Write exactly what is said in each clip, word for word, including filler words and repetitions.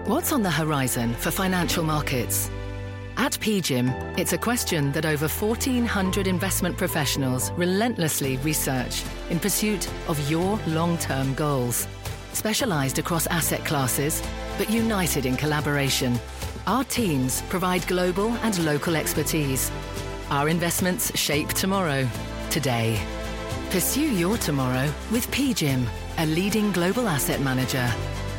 What's on the horizon for financial markets? At P G I M, it's a question that over fourteen hundred investment professionals relentlessly research in pursuit of your long-term goals. Specialized across asset classes, but united in collaboration, our teams provide global and local expertise. Our investments shape tomorrow, today. Pursue your tomorrow with P G I M, a leading global asset manager.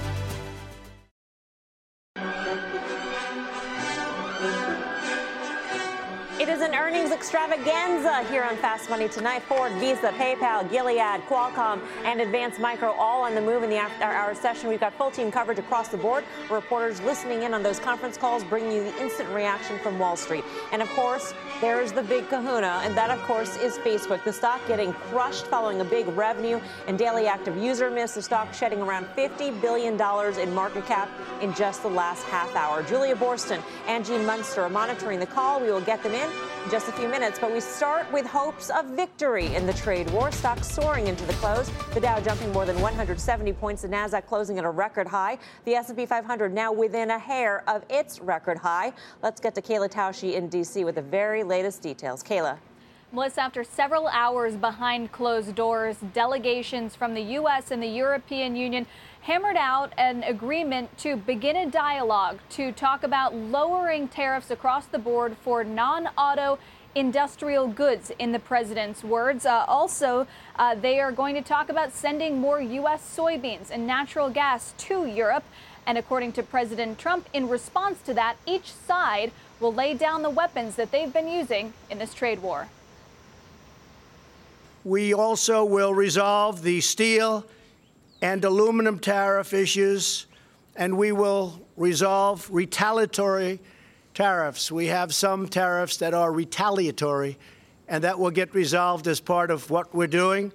It is an earnings extravaganza here on Fast Money tonight. Ford, Visa, PayPal, Gilead, Qualcomm, and Advanced Micro all on the move in the after-hour session. We've got full team coverage across the board. Reporters listening in on those conference calls, bringing you the instant reaction from Wall Street. And, of course, there's the big kahuna, and that, of course, is Facebook. The stock getting crushed following a big revenue and daily active user miss. The stock shedding around fifty billion dollars in market cap in just the last half hour. Julia Boorstin and Gene Munster are monitoring the call. We will get them in in just a few minutes, but we start with hopes of victory in the trade war. Stocks soaring into the close. The Dow jumping more than one hundred seventy points. The Nasdaq closing at a record high. The S and P five hundred now within a hair of its record high. Let's get to Kayla Tausche in D C with the very latest details. Kayla. Melissa, after several hours behind closed doors, delegations from the U S and the European Union hammered out an agreement to begin a dialogue to talk about lowering tariffs across the board for non-auto industrial goods, in the president's words. Uh, also, uh, they are going to talk about sending more U S soybeans and natural gas to Europe. And according to President Trump, in response to that, each side will lay down the weapons that they've been using in this trade war. We also will resolve the steel and aluminum tariff issues, and we will resolve retaliatory tariffs. We have some tariffs that are retaliatory, and that will get resolved as part of what we're doing.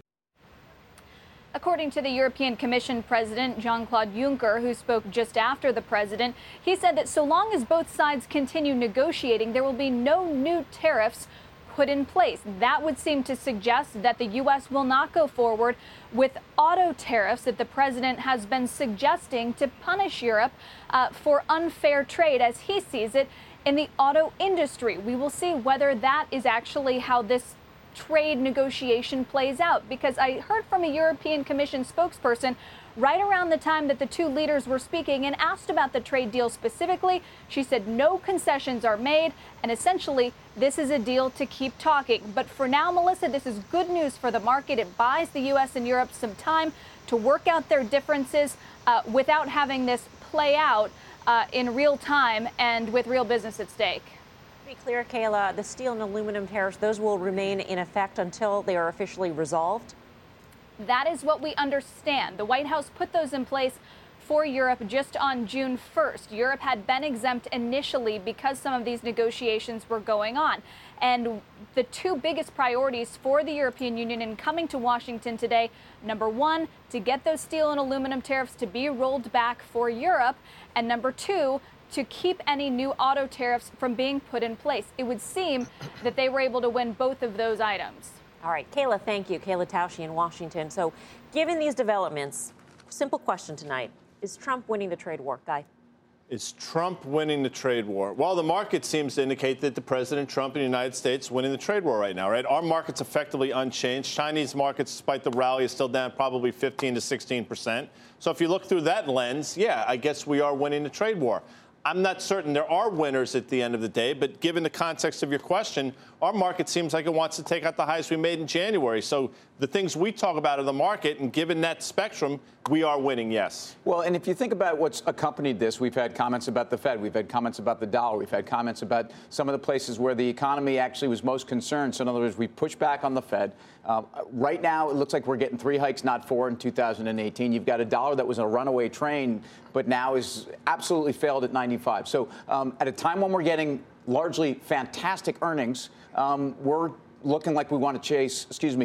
According to the European Commission President Jean-Claude Juncker, who spoke just after the president, he said that so long as both sides continue negotiating, there will be no new tariffs put in place. That would seem to suggest that the U S will not go forward with auto tariffs that the president has been suggesting to punish Europe uh, for unfair trade, as he sees it, in the auto industry. We will see whether that is actually how this trade negotiation plays out, because I heard from a European Commission spokesperson right around the time that the two leaders were speaking and asked about the trade deal specifically. She said no concessions are made, and essentially this is a deal to keep talking. But for now, Melissa, this is good news for the market. It buys the U S and Europe some time to work out their differences uh, without having this play out uh, in real time and with real business at stake. To be clear, Kayla, the steel and aluminum tariffs, those will remain in effect until they are officially resolved? That is what we understand. The White House put those in place for Europe just on June first. Europe had been exempt initially because some of these negotiations were going on. And the two biggest priorities for the European Union in coming to Washington today, number one, to get those steel and aluminum tariffs to be rolled back for Europe, and number two, to keep any new auto tariffs from being put in place. It would seem that they were able to win both of those items. All right, Kayla, thank you. Kayla Tausche in Washington. So given these developments, simple question tonight. Is Trump winning the trade war? Guy? Is Trump winning the trade war? Well, the market seems to indicate that the President Trump in the United States is winning the trade war right now, right? Our market's effectively unchanged. Chinese markets, despite the rally, is still down probably fifteen to sixteen percent. So if you look through that lens, yeah, I guess we are winning the trade war. I'm not certain there are winners at the end of the day, but given the context of your question, our market seems like it wants to take out the highs we made in January. So the things we talk about in the market, and given that spectrum, we are winning, yes. Well, and if you think about what's accompanied this, we've had comments about the Fed, we've had comments about the dollar, we've had comments about some of the places where the economy actually was most concerned. So in other words, we pushed back on the Fed. Um, right now, it looks like we're getting three hikes, not four, in two thousand eighteen. You've got a dollar that was a runaway train, but now is absolutely failed at ninety-five. So um, at a time when we're getting largely fantastic earnings, um, we're looking like we want to chase, excuse me,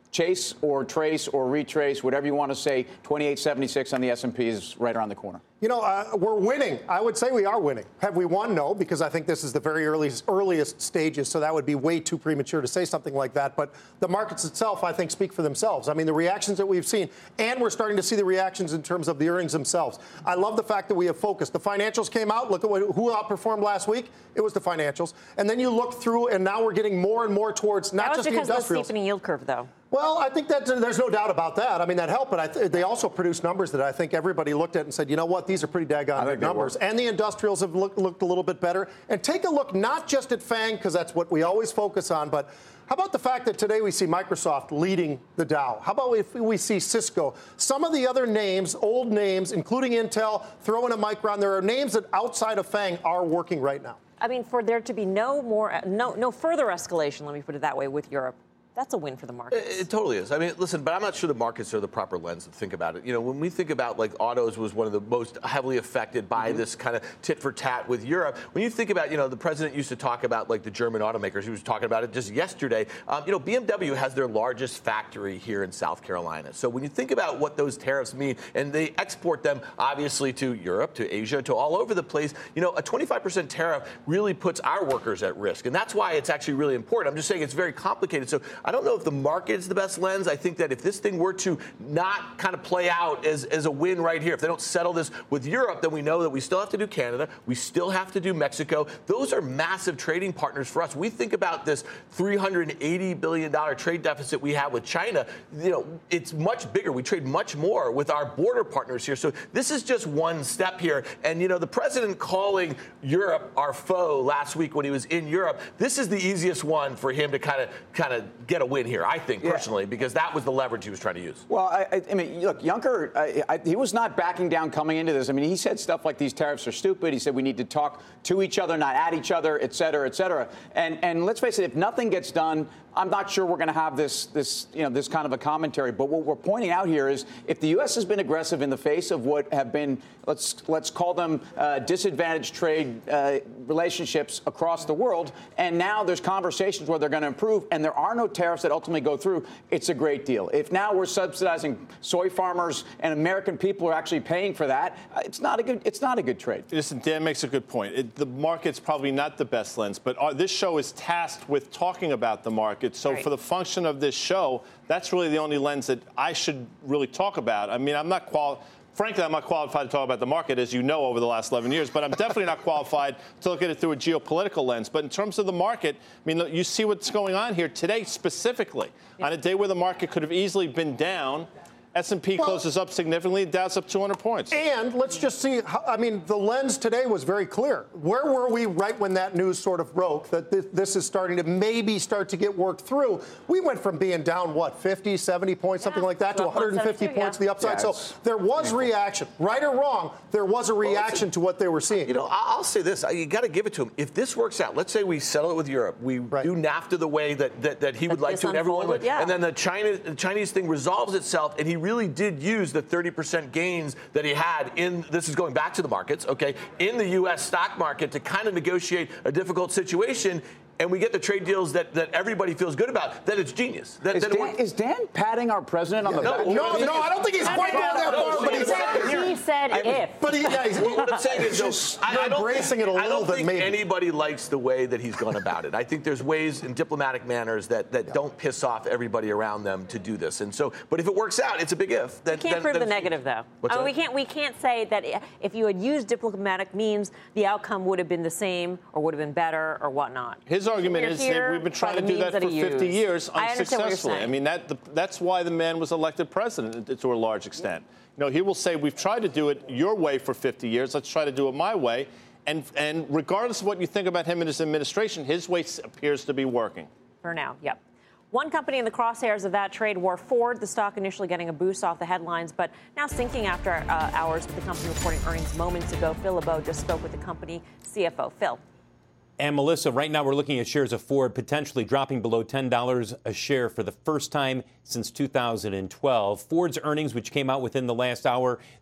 chase or trace or retrace, whatever you want to say, twenty-eight seventy-six on the S and P is right around the corner. You know, uh, we're winning. I would say we are winning. Have we won? No, because I think this is the very earliest, earliest stages, so that would be way too premature to say something like that. But the markets itself, I think, speak for themselves. I mean, the reactions that we've seen, and we're starting to see the reactions in terms of the earnings themselves. I love the fact that we have focused. The financials came out. Look at what, who outperformed last week. It was the financials. And then you look through, and now we're getting more and more towards not just the industrials. That was because of the steepening yield curve, though. Well, I think that there's no doubt about that. I mean, that helped, but I th- they also produced numbers that I think everybody looked at and said, you know what, these are pretty daggone good numbers. And the industrials have look, looked a little bit better. And take a look not just at FANG, because that's what we always focus on, but how about the fact that today we see Microsoft leading the Dow? How about if we see Cisco? Some of the other names, old names, including Intel, throw in a Micron, there are names that outside of FANG are working right now. I mean, for there to be no more, no, no further escalation, let me put it that way, with Europe. That's a win for the markets. It, it totally is. I mean, listen, but I'm not sure the markets are the proper lens to think about it. You know, when we think about, like, autos was one of the most heavily affected by mm-hmm. this kind of tit for tat with Europe. When you think about, you know, the president used to talk about, like, the German automakers. He was talking about it just yesterday. Um, you know, B M W has their largest factory here in South Carolina. So when you think about what those tariffs mean, and they export them, obviously, to Europe, to Asia, to all over the place, you know, a twenty-five percent tariff really puts our workers at risk. And that's why it's actually really important. I'm just saying it's very complicated. So I don't know if the market is the best lens. I think that if this thing were to not kind of play out as, as a win right here, if they don't settle this with Europe, then we know that we still have to do Canada. We still have to do Mexico. Those are massive trading partners for us. We think about this three hundred eighty billion dollars trade deficit we have with China. You know, it's much bigger. We trade much more with our border partners here. So this is just one step here. And, you know, the president calling Europe our foe last week when he was in Europe, this is the easiest one for him to kind of kind of get a win here, I think, personally, yeah. because that was the leverage he was trying to use. Well, I, I mean, look, Juncker, I, I, he was not backing down coming into this. I mean, he said stuff like these tariffs are stupid. He said we need to talk to each other, not at each other, et cetera, et cetera. And, and let's face it, if nothing gets done, I'm not sure we're going to have this, this, you know, this kind of a commentary. But what we're pointing out here is if the U S has been aggressive in the face of what have been, let's let's call them uh, disadvantaged trade uh, relationships across the world, and now there's conversations where they're going to improve, and there are no tariffs that ultimately go through, it's a great deal. If now we're subsidizing soy farmers and American people are actually paying for that, it's not a good, it's not a good trade. Listen, Dan makes a good point. It, the market's probably not the best lens, but our, this show is tasked with talking about the market. So right. for the function of this show, that's really the only lens that I should really talk about. I mean, I'm not qual. Frankly, I'm not qualified to talk about the market, as you know, over the last eleven years, but I'm definitely not qualified to look at it through a geopolitical lens. But in terms of the market, I mean, you see what's going on here today specifically. Yeah. On a day where the market could have easily been down, S and P well, closes up significantly, Dow's up two hundred points. And let's just see, how, I mean, the lens today was very clear. Where were we right when that news sort of broke, that this, this is starting to maybe start to get worked through? We went from being down, what, fifty, seventy points, something yeah, like that, to one hundred fifty points yeah. to the upside. Yeah, so there was reaction. Right or wrong, there was a reaction well, to what they were seeing. You know, I'll say this. You got to give it to him. If this works out, let's say we settle it with Europe. We right. do NAFTA the way that, that, that he would like to, and everyone would. Yeah. And then the China, the Chinese thing resolves itself, and he really did use the thirty percent gains that he had in, this is going back to the markets, okay, in the U S stock market to kind of negotiate a difficult situation. And we get the trade deals that, that everybody feels good about, then it's genius. That, is, that Dan, is Dan patting our president on the no, back? No, no, no, I don't think he's quite gone that far. But he said, he said I, if. But he, yeah, he's, what I'm saying is, just I, I don't embracing think, it a little I don't bit, think maybe. anybody likes the way that he's gone about it. I think there's ways in diplomatic manners that, that yeah. don't piss off everybody around them to do this. And so, but if it works out, it's a big if. That, we can't that, prove that, the negative, though. What's I mean, that? we can't. We can't say that if you had used diplomatic means, the outcome would have been the same, or would have been better, or whatnot. His argument is that we've been trying to do that for fifty years unsuccessfully. I, I mean, that the, that's why the man was elected president to a large extent. You know, he will say, we've tried to do it your way for fifty years. Let's try to do it my way. And, and regardless of what you think about him and his administration, his way appears to be working. For now, yep. One company in the crosshairs of that trade war, Ford, the stock initially getting a boost off the headlines, but now sinking after uh, hours with the company reporting earnings moments ago. Phil LeBeau just spoke with the company C F O. Phil. And Melissa, right now we're looking at shares of Ford potentially dropping below ten dollars a share for the first time since two thousand twelve. Ford's earnings, which came out within the last hour,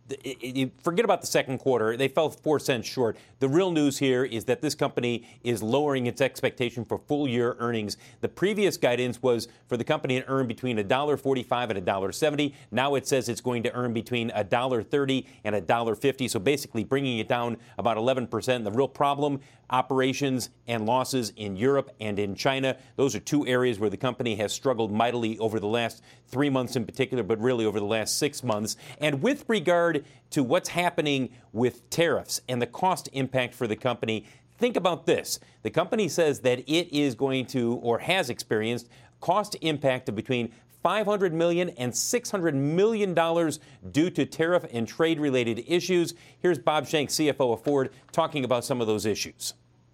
forget about the second quarter. They fell four cents short. The real news here is that this company is lowering its expectation for full-year earnings. The previous guidance was for the company to earn between one dollar forty-five and one dollar seventy. Now it says it's going to earn between one dollar thirty and one dollar fifty, so basically bringing it down about eleven percent. The real problem, operations and losses in Europe and in China. Those are two areas where the company has struggled mightily over the last three months in particular, but really over the last six months. And with regard to what's happening with tariffs and the cost impact for the company, think about this. The company says that it is going to, or has experienced, cost impact of between five hundred million dollars and six hundred million dollars due to tariff and trade-related issues. Here's Bob Shanks, C F O of Ford, talking about some of those issues.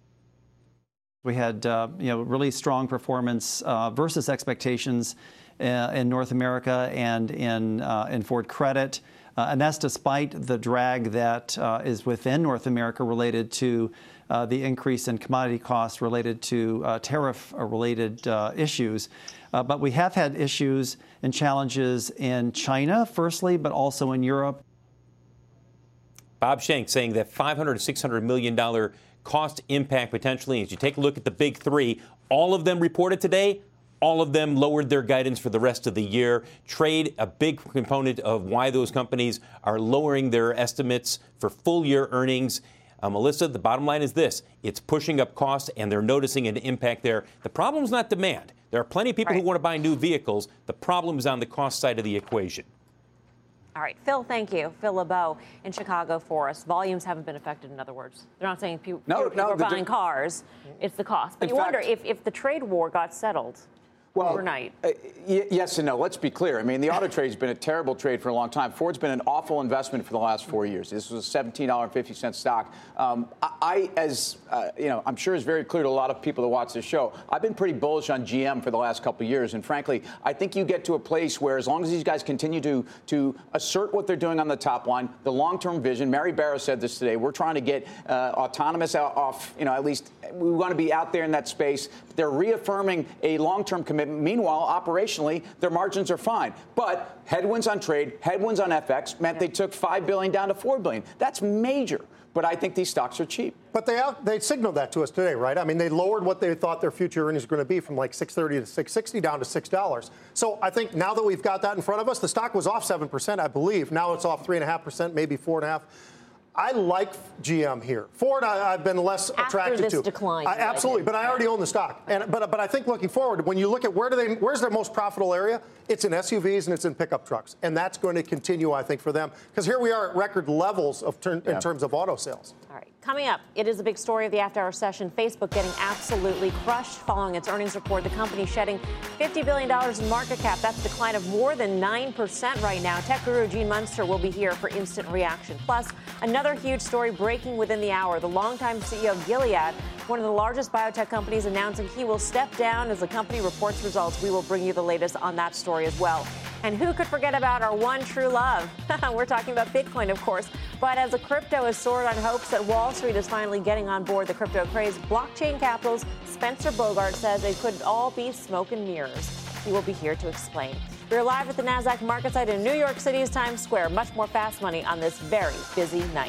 We had uh, you know, really strong performance uh, versus expectations uh, in North America and in, uh, in Ford Credit. Uh, and that's despite the drag that uh, is within North America related to uh, the increase in commodity costs related to uh, tariff-related uh, issues. Uh, but we have had issues and challenges in China, firstly, but also in Europe. Bob Shanks saying that five hundred to six hundred million dollars cost impact potentially. As you take a look at the big three, all of them reported today. All of them lowered their guidance for the rest of the year. Trade, a big component of why those companies are lowering their estimates for full-year earnings. Uh, Melissa, the bottom line is this. It's pushing up costs, and they're noticing an impact there. The problem is not demand. There are plenty of people right. who want to buy new vehicles. The problem is on the cost side of the equation. All right, Phil, thank you. Phil LeBeau in Chicago for us. Volumes haven't been affected, in other words. They're not saying people, no, people no, are buying the, cars. It's the cost. But you fact, wonder if, if the trade war got settled well, overnight. Uh, y- yes and no. Let's be clear. I mean, the auto trade has been a terrible trade for a long time. Ford's been an awful investment for the last four years. This was a seventeen dollars and fifty cents stock. Um, I, I, as uh, you know, I'm sure is very clear to a lot of people that watch this show. I've been pretty bullish on G M for the last couple of years, and frankly, I think you get to a place where, as long as these guys continue to to assert what they're doing on the top line, the long-term vision. Mary Barra said this today. We're trying to get uh, autonomous out off. You know, at least we want to be out there in that space. They're reaffirming a long-term commitment. Meanwhile, operationally, their margins are fine. But headwinds on trade, headwinds on F X meant they took five billion dollars down to four billion dollars. That's major. But I think these stocks are cheap. But they out, they signaled that to us today, right? I mean, they lowered what they thought their future earnings were going to be from like six thirty to six sixty down to six dollars. So I think now that we've got that in front of us, the stock was off seven percent, I believe. Now it's off three point five percent, maybe four point five percent. I like G M here. Ford, I, I've been less After attracted this to. Decline, I, absolutely, like but I already own the stock. And but but I think looking forward, when you look at where do they, where's their most profitable area? It's in S U Vs and it's in pickup trucks, and that's going to continue, I think, for them, because here we are at record levels of turn, yeah. in terms of auto sales. All right, coming up, it is a big story of the after-hour session. Facebook getting absolutely crushed following its earnings report. The company shedding fifty billion dollars in market cap. That's a decline of more than nine percent right now. Tech guru Gene Munster will be here for instant reaction. Plus, another huge story breaking within the hour. The longtime C E O of Gilead, one of the largest biotech companies, announcing he will step down as the company reports results. We will bring you the latest on that story as well. And who could forget about our one true love? We're talking about Bitcoin, of course. But as the crypto has soared on hopes that Wall Street is finally getting on board the crypto craze, Blockchain Capital's Spencer Bogart says it could all be smoke and mirrors. He will be here to explain. We're live at the NASDAQ market site in New York City's Times Square. Much more Fast Money on this very busy night.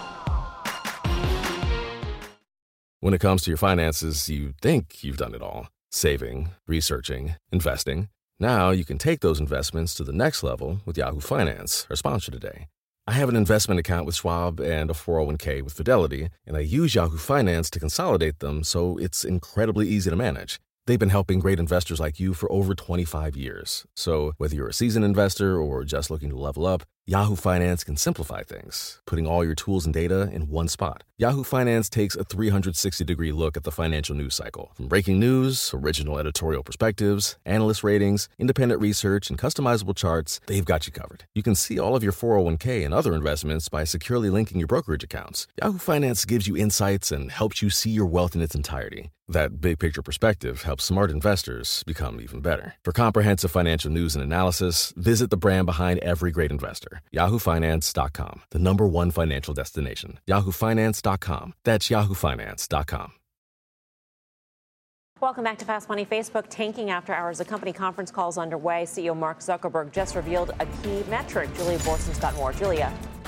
When it comes to your finances, you think you've done it all. Saving, researching, investing. Now you can take those investments to the next level with Yahoo Finance, our sponsor today. I have an investment account with Schwab and a four oh one k with Fidelity, and I use Yahoo Finance to consolidate them so it's incredibly easy to manage. They've been helping great investors like you for over twenty-five years. So whether you're a seasoned investor or just looking to level up, Yahoo Finance can simplify things, putting all your tools and data in one spot. Yahoo Finance takes a three hundred sixty degree look at the financial news cycle. From breaking news, original editorial perspectives, analyst ratings, independent research, and customizable charts, they've got you covered. You can see all of your four oh one k and other investments by securely linking your brokerage accounts. Yahoo Finance gives you insights and helps you see your wealth in its entirety. That big picture perspective helps smart investors become even better. For comprehensive financial news and analysis, visit the brand behind every great investor. Yahoo Finance dot com, the number one financial destination. Yahoo Finance dot com. That's Yahoo Finance dot com. Welcome back to Fast Money. Facebook tanking after hours. The company conference calls underway. C E O Mark Zuckerberg just revealed a key metric. Julia Borson's got more. Julia.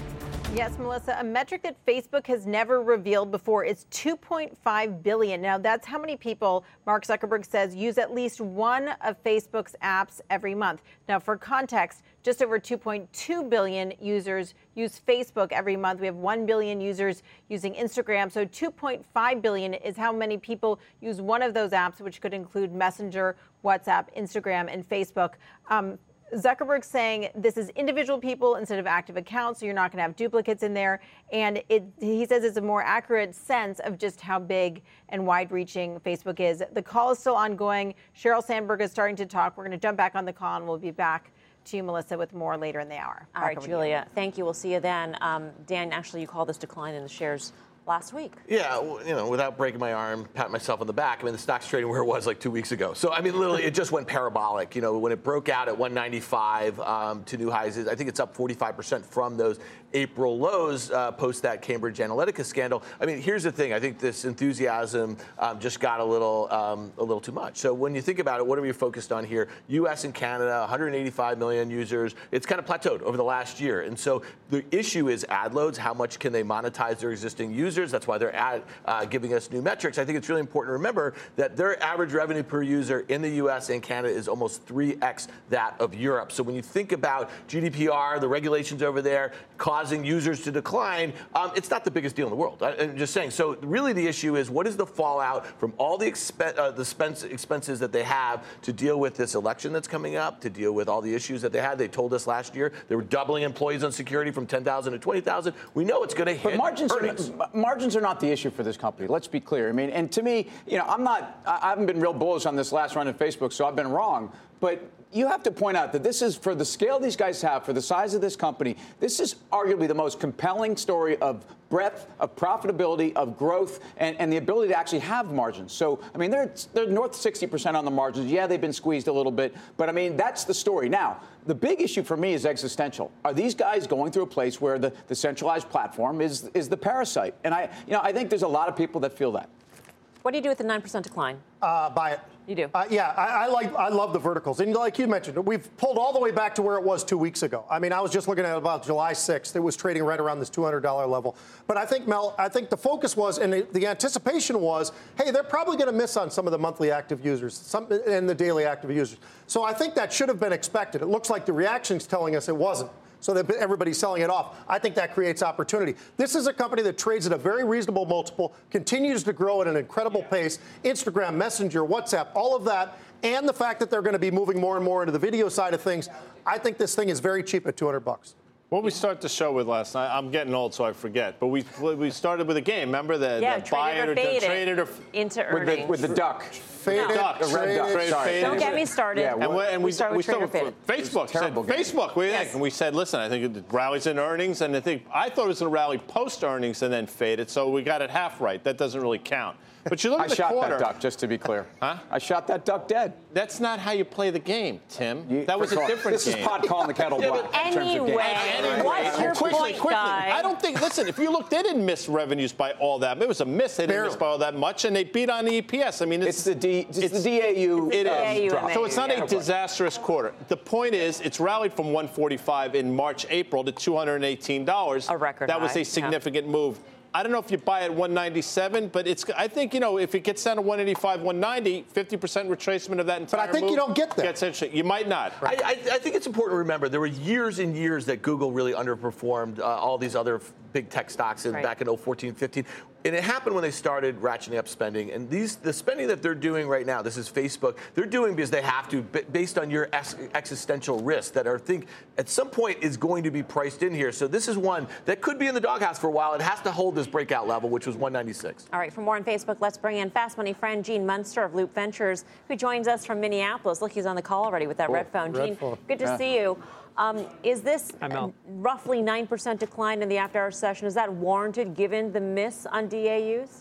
Yes, Melissa, a metric that Facebook has never revealed before is two point five billion. Now, that's how many people Mark Zuckerberg says use at least one of Facebook's apps every month. Now, for context, just over two point two billion users use Facebook every month. We have one billion users using Instagram. So two point five billion is how many people use one of those apps, which could include Messenger, WhatsApp, Instagram, and Facebook. Um, Zuckerberg saying this is individual people instead of active accounts, so you're not going to have duplicates in there. And it, he says it's a more accurate sense of just how big and wide-reaching Facebook is. The call is still ongoing. Sheryl Sandberg is starting to talk. We're going to jump back on the call, and we'll be back to you, Melissa, with more later in the hour. All right, Julia, thank you. We'll see you then. Um, Dan, actually, you called this decline in the shares last week. Yeah, you know, without breaking my arm, pat myself on the back. I mean, the stock's trading where it was like two weeks ago. So, I mean, literally, it just went parabolic. You know, when it broke out at one ninety-five um, to new highs, I think it's up forty-five percent from those April lows uh, post that Cambridge Analytica scandal. I mean, here's the thing. I think this enthusiasm um, just got a little um, a little too much. So when you think about it, what are we focused on here? U S and Canada, one hundred eighty-five million users. It's kind of plateaued over the last year. And so the issue is ad loads. How much can they monetize their existing users? That's why they're ad, uh, giving us new metrics. I think it's really important to remember that their average revenue per user in the U S and Canada is almost three x that of Europe. So when you think about G D P R, the regulations over there, causing users to decline, um, it's not the biggest deal in the world. I, I'm just saying. So really the issue is what is the fallout from all the, expen- uh, the expense- expenses that they have to deal with this election that's coming up, to deal with all the issues that they had. They told us last year they were doubling employees on security from ten thousand to twenty thousand. We know it's going to hit but margins earnings. Are, margins are not the issue for this company. Let's be clear. I mean, and to me, you know, I'm not, I haven't been real bullish on this last run of Facebook, so I've been wrong. But you have to point out that this is, for the scale these guys have, for the size of this company, this is arguably the most compelling story of breadth, of profitability, of growth, and, and the ability to actually have margins. So, I mean, they're, they're north of sixty percent on the margins. Yeah, they've been squeezed a little bit, but I mean, that's the story. Now, the big issue for me is existential. Are these guys going through a place where the, the centralized platform is, is the parasite? And I, you know, I think there's a lot of people that feel that. What do you do with the nine percent decline? Uh, buy it. You do? Uh, yeah, I, I like. I love the verticals, and like you mentioned, we've pulled all the way back to where it was two weeks ago. I mean, I was just looking at about July sixth. It was trading right around this two hundred dollars level. But I think, Mel, I think the focus was, and the, the anticipation was, hey, they're probably going to miss on some of the monthly active users, some and the daily active users. So I think that should have been expected. It looks like the reaction's telling us it wasn't. So that everybody's selling it off. I think that creates opportunity. This is a company that trades at a very reasonable multiple, continues to grow at an incredible pace. Instagram, Messenger, WhatsApp, all of that, and the fact that they're going to be moving more and more into the video side of things. I think this thing is very cheap at two hundred bucks. What we start the show with last night, I'm getting old, so I forget. But we we started with a game. Remember the, yeah, the buy it or trade it or into earnings with the, with the duck. Faded, no. duck, the red duck. Trade, Sorry. Don't get me started. Yeah, and, we, and we, we started with, we started with Facebook. Said, Facebook, what do you yes. think? And we said, listen, I think it rallies in earnings, and I think I thought it was going to rally post earnings and then fade it. So we got it half right. That doesn't really count. But you look at I the shot quarter. that duck, just to be clear. Huh? I shot that duck dead. That's not how you play the game, Tim. You, that was a different this game. This is pot calling the kettle black. Yeah, anyway, anyway, what's your quickly, point, quickly. guy? I don't think, listen, if you look, they didn't miss revenues by all that. It was a miss. They didn't Barely. miss by all that much, and they beat on the E P S. I mean, it's, it's the D, it's, it's the D A U. It um, is. drop. So it's not yeah. a disastrous quarter. The point is, it's rallied from one forty-five in March, April to two hundred eighteen dollars. A record That was high, a significant yeah. move. I don't know if you buy at one ninety-seven, but it's. I think, you know, if it gets down to one eighty-five, one ninety, fifty percent retracement of that entire But I think move you don't get that. Gets interesting. You might not. Right. I, I, I think it's important to remember there were years and years that Google really underperformed uh, all these other f- big tech stocks in, right. back in oh fourteen, fifteen. And it happened when they started ratcheting up spending. And these, the spending that they're doing right now, this is Facebook, they're doing because they have to, based on your ex- existential risk that I think at some point is going to be priced in here. So this is one that could be in the doghouse for a while. It has to hold this breakout level, which was one ninety-six. All right, for more on Facebook, let's bring in Fast Money friend Gene Munster of Loop Ventures, who joins us from Minneapolis. Look, he's on the call already with that cool. red phone. Red Gene, phone. good to Yeah. see you. Um, is this roughly nine percent decline in the after-hours session? Is that warranted given the miss on D A Us?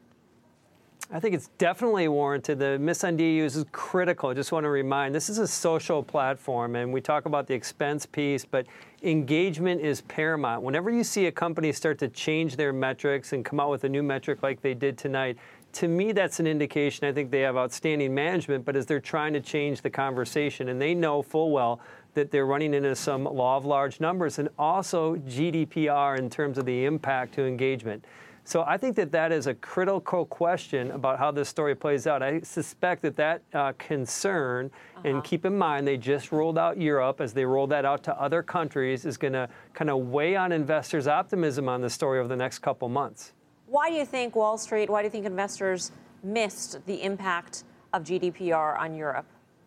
I think it's definitely warranted. The miss on D A Us is critical. I just want to remind, this is a social platform, and we talk about the expense piece, but engagement is paramount. Whenever you see a company start to change their metrics and come out with a new metric like they did tonight, to me, that's an indication. I think they have outstanding management, but as they're trying to change the conversation, and they know full well that they're running into some law of large numbers and also G D P R in terms of the impact to engagement. So I think that that is a critical question about how this story plays out. I suspect that that uh, concern, uh-huh. and keep in mind they just rolled out Europe, as they roll that out to other countries, is going to kind of weigh on investors' optimism on the story over the next couple months. Why do you think Wall Street, why do you think investors missed the impact of G D P R on Europe?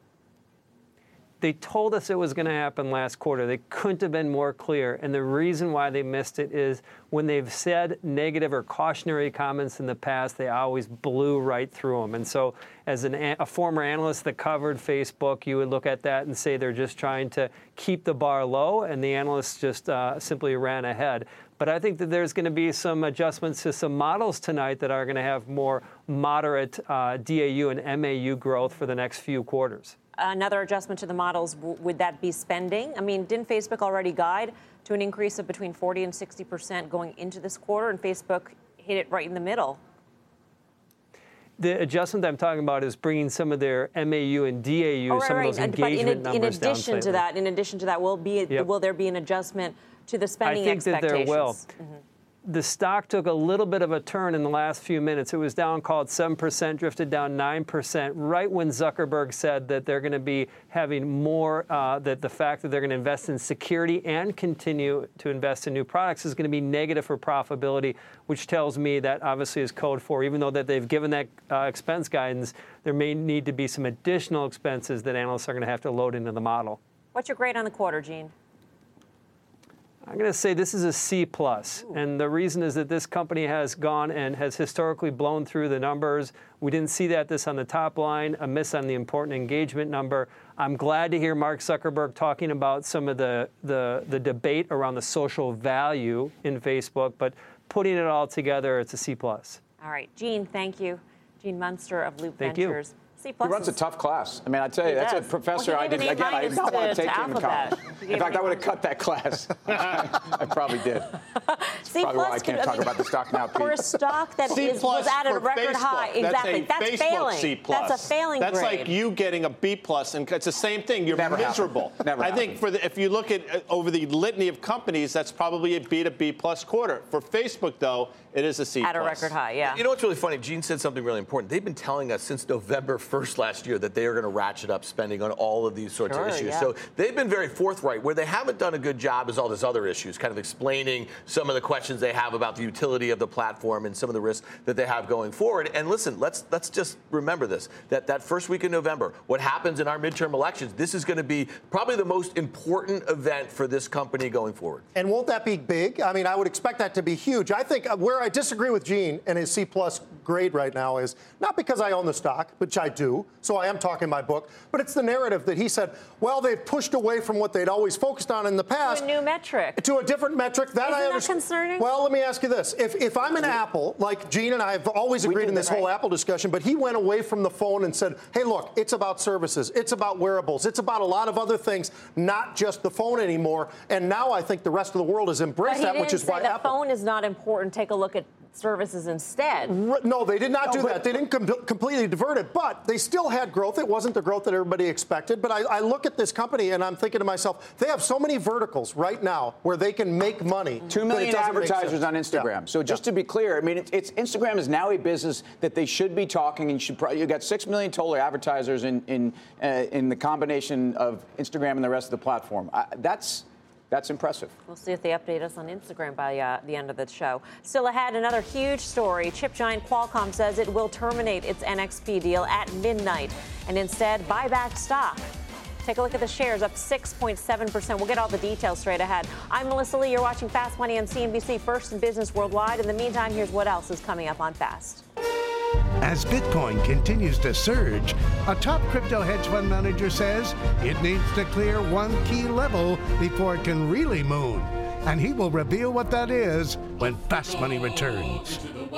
They told us it was going to happen last quarter. They couldn't have been more clear. And the reason why they missed it is when they've said negative or cautionary comments in the past, they always blew right through them. And so as an, a former analyst that covered Facebook, you would look at that and say they're just trying to keep the bar low, and the analysts just uh, simply ran ahead. But I think that there's going to be some adjustments to some models tonight that are going to have more moderate uh, D A U and M A U growth for the next few quarters. Another adjustment to the models, would that be spending? I mean, didn't Facebook already guide to an increase of between forty and sixty percent going into this quarter, and Facebook hit it right in the middle? The adjustment that I'm talking about is bringing some of their M A U and D A U, oh, right, some right. of those but engagement in, numbers in addition to that, in addition to that, will be yep. will there be an adjustment to the spending I think expectations? that there will. Mm-hmm. The stock took a little bit of a turn in the last few minutes. It was down, called seven percent, drifted down nine percent, right when Zuckerberg said that they're going to be having more, uh, that the fact that they're going to invest in security and continue to invest in new products is going to be negative for profitability, which tells me that obviously is code for, even though that they've given that uh, expense guidance, there may need to be some additional expenses that analysts are going to have to load into the model. What's your grade on the quarter, Gene? I'm going to say this is a C plus, and the reason is that this company has gone and has historically blown through the numbers. We didn't see that this on the top line, a miss on the important engagement number. I'm glad to hear Mark Zuckerberg talking about some of the, the, the debate around the social value in Facebook, but putting it all together, it's a C plus. All right, Gene, thank you. Gene Munster of Loop thank Ventures. You. He runs a tough class. I mean, I tell you, he that's does. a professor well, I did. Again, I did not want to take him in college. In fact, I would have cut that class. I probably did. C probably why I can't talk about the stock now, Pete. For a stock that is, was at a record Facebook. high, exactly. That's, that's failing. C plus. That's a failing That's grade. like you getting a B plus, and it's the same thing. You're Never miserable. Happened. Never I happened. think for the, if you look at uh, over the litany of companies, that's probably a B to B plus quarter. For Facebook, though, it is a C at plus. a record high. Yeah. You know what's really funny? Gene said something really important. They've been telling us since November first last year that they are going to ratchet up spending on all of these sorts sure, of issues. Yeah. So they've been very forthright. Where they haven't done a good job is all these other issues, kind of explaining some of the questions they have about the utility of the platform and some of the risks that they have going forward. And listen, let's let's just remember this, that that first week in November, what happens in our midterm elections, this is going to be probably the most important event for this company going forward. And won't that be big? I mean, I would expect that to be huge. I think where I disagree with Gene and his C plus grade right now is not because I own the stock, which I do, so I am talking my book, but it's the narrative that he said, well, they've pushed away from what they'd always focused on in the past. To a new metric. To a different metric. That Isn't I understand. that concerning? Well, let me ask you this. If, if I'm an Apple, like Gene and I have always agreed in this right. whole Apple discussion, but he went away from the phone and said, hey, look, it's about services. It's about wearables. It's about a lot of other things, not just the phone anymore. And now I think the rest of the world has embraced that, which is why the Apple. phone is not important. Take a look at services instead. No, they did not no, do but, that. They didn't com- completely divert it, but they still had growth. It wasn't the growth that everybody expected. But I, I look at this company and I'm thinking to myself, they have so many verticals right now where they can make money. Two million advertisers on Instagram. Yeah. So just yeah. to be clear, I mean, it's, it's Instagram is now a business that they should be talking. And you should probably, you got six million total advertisers in in uh, in the combination of Instagram and the rest of the platform. Uh, that's. That's impressive. We'll see if they update us on Instagram by uh, the end of the show. Still ahead, another huge story. Chip giant Qualcomm says it will terminate its N X P deal at midnight and instead buy back stock. Take a look at the shares, up six point seven percent. We'll get all the details straight ahead. I'm Melissa Lee. You're watching Fast Money on C N B C, first in business worldwide. In the meantime, here's what else is coming up on Fast. As Bitcoin continues to surge, a top crypto hedge fund manager says it needs to clear one key level before it can really moon. And he will reveal what that is when Fast Money returns.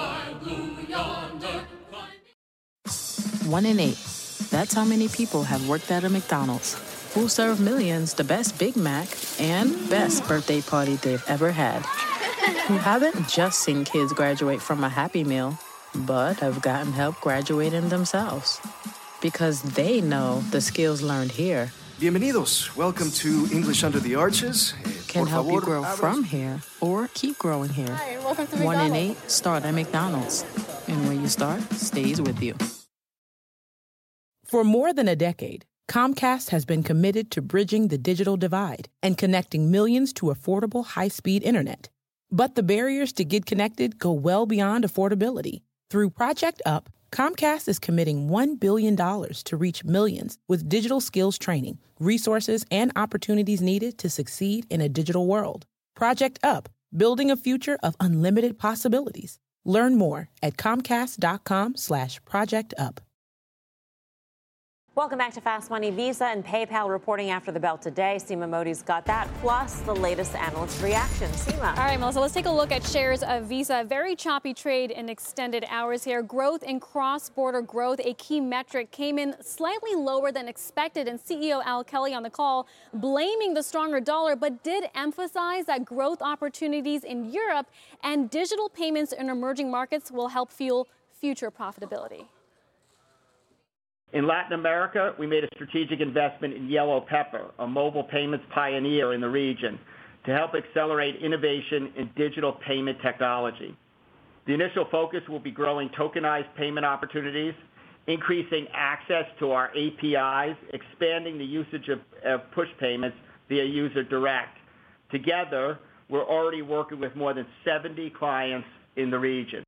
One in eight. That's how many people have worked at a McDonald's, who serve millions the best Big Mac and best birthday party they've ever had, who haven't just seen kids graduate from a Happy Meal, but have gotten help graduating themselves. Because they know the skills learned here Bienvenidos. Welcome to English Under the Arches. Can help you grow from here or keep growing here. Hi, and welcome to One McDonald's. in eight start at McDonald's. And when you start, stays with you. For more than a decade, Comcast has been committed to bridging the digital divide and connecting millions to affordable high-speed internet. But the barriers to get connected go well beyond affordability. Through Project Up, Comcast is committing one billion dollars to reach millions with digital skills training, resources, and opportunities needed to succeed in a digital world. Project Up, building a future of unlimited possibilities. Learn more at comcast.com slash project up. Welcome back to Fast Money. Visa and PayPal reporting after the bell today. Seema Modi's got that, plus the latest analyst reaction. Seema. All right, Melissa, let's take a look at shares of Visa. Very choppy trade in extended hours here. Growth in cross-border growth, a key metric, came in slightly lower than expected. And C E O Al Kelly on the call blaming the stronger dollar, but did emphasize that growth opportunities in Europe and digital payments in emerging markets will help fuel future profitability. In Latin America, we made a strategic investment in Yellow Pepper, a mobile payments pioneer in the region, to help accelerate innovation in digital payment technology. The initial focus will be growing tokenized payment opportunities, increasing access to our A P Is, expanding the usage of, of push payments via User Direct. Together, we're already working with more than seventy clients in the region.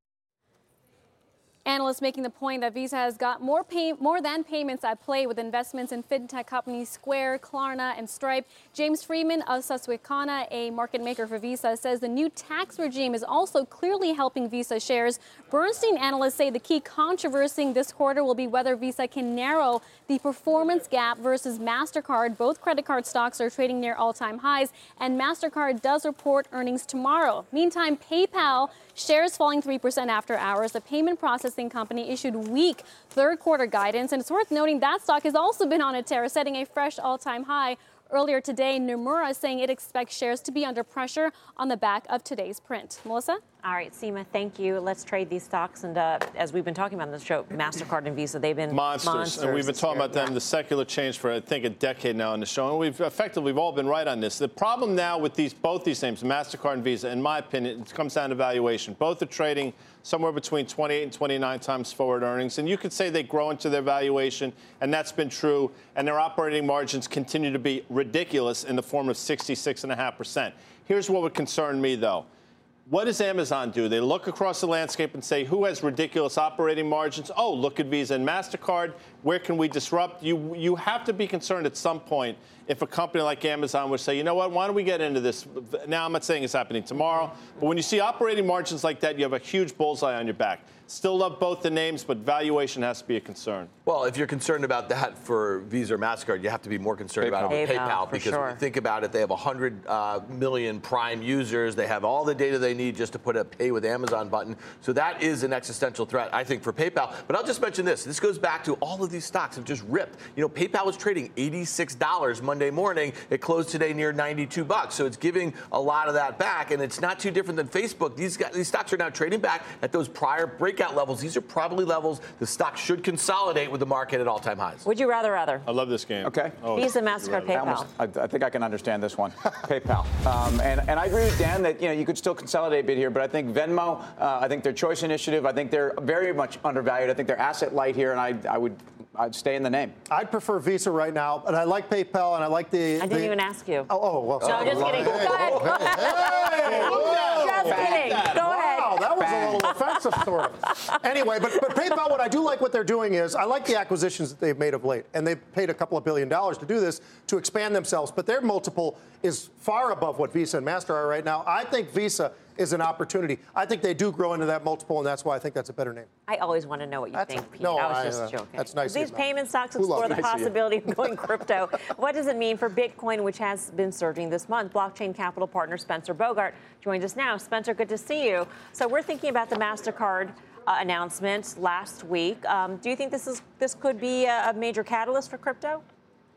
Analysts making the point that Visa has got more pay, more than payments at play with investments in fintech companies Square, Klarna, and Stripe. James Freeman of Susquehanna, a market maker for Visa, says the new tax regime is also clearly helping Visa shares. Bernstein analysts say the key controversy this quarter will be whether Visa can narrow the performance gap versus MasterCard. Both credit card stocks are trading near all-time highs, and MasterCard does report earnings tomorrow. Meantime, PayPal shares falling three percent after hours. The payment processing company issued weak third quarter guidance, and it's worth noting that stock has also been on a tear, setting a fresh all-time high. Earlier today, Nomura saying it expects shares to be under pressure on the back of today's print. Melissa? All right, Seema, thank you. Let's trade these stocks. And uh, as we've been talking about on the show, MasterCard and Visa, they've been monsters. monsters and we've been talking year. about them, yeah. the secular change for, I think, a decade now on the show. And we've effectively, we've all been right on this. The problem now with these, both these names, MasterCard and Visa, in my opinion, it comes down to valuation. Both are trading somewhere between twenty-eight and twenty-nine times forward earnings. And you could say they grow into their valuation, and that's been true. And their operating margins continue to be ridiculous in the form of sixty-six point five percent. Here's what would concern me, though. What does Amazon do? They look across the landscape and say, who has ridiculous operating margins? Oh, look at Visa and MasterCard. Where can we disrupt? You, you have to be concerned at some point if a company like Amazon would say, you know what, why don't we get into this? Now, I'm not saying it's happening tomorrow, but when you see operating margins like that, you have a huge bullseye on your back. Still love both the names, but valuation has to be a concern. Well, if you're concerned about that for Visa or MasterCard, you have to be more concerned PayPal. about it with PayPal, PayPal for because sure. when you think about it, they have one hundred uh, million Prime users. They have all the data they need just to put a pay with Amazon button. So that is an existential threat, I think, for PayPal. But I'll just mention this. This goes back to all of these stocks have just ripped. You know, PayPal was trading eighty-six dollars Monday morning. It closed today near ninety-two bucks. So it's giving a lot of that back, and it's not too different than Facebook. These guys, these stocks are now trading back at those prior breakout levels. These are probably levels the stock should consolidate with the market at all-time highs. Would you rather rather? I love this game. Okay. Oh, Visa, MasterCard, I, PayPal. almost, I, I think I can understand this one. PayPal. Um, and, and I agree with Dan that, you know, you could still consolidate a bit here, but I think Venmo, uh, I think their choice initiative, I think they're very much undervalued. I think they're asset light here, and I, I would I'd stay in the name. I'd prefer Visa right now, but I like PayPal, and I like the... I didn't the, even ask you. Oh, oh well. No, sorry. just kidding. Go ahead. Oh, hey, hey, whoa. Just kidding. Go ahead. Wow, that was a little offensive, sort of. Anyway, but, but PayPal, what I do like what they're doing is, I like the acquisitions that they've made of late, and they've paid a couple of billion dollars to do this, to expand themselves, but their multiple is far above what Visa and Master are right now. I think Visa is an opportunity. I think they do grow into that multiple, and that's why I think that's a better name. I always want to know what you That's think, a, Pete. no, I was I, just uh, joking. That's nice. These of you. payment stocks Who explore loves the nice of you. possibility of going crypto. What does it mean for Bitcoin, which has been surging this month? Blockchain capital partner Spencer Bogart joins us now. Spencer, good to see you. So we're thinking about the MasterCard uh, announcement last week. Um, do you think this is this could be a, a major catalyst for crypto?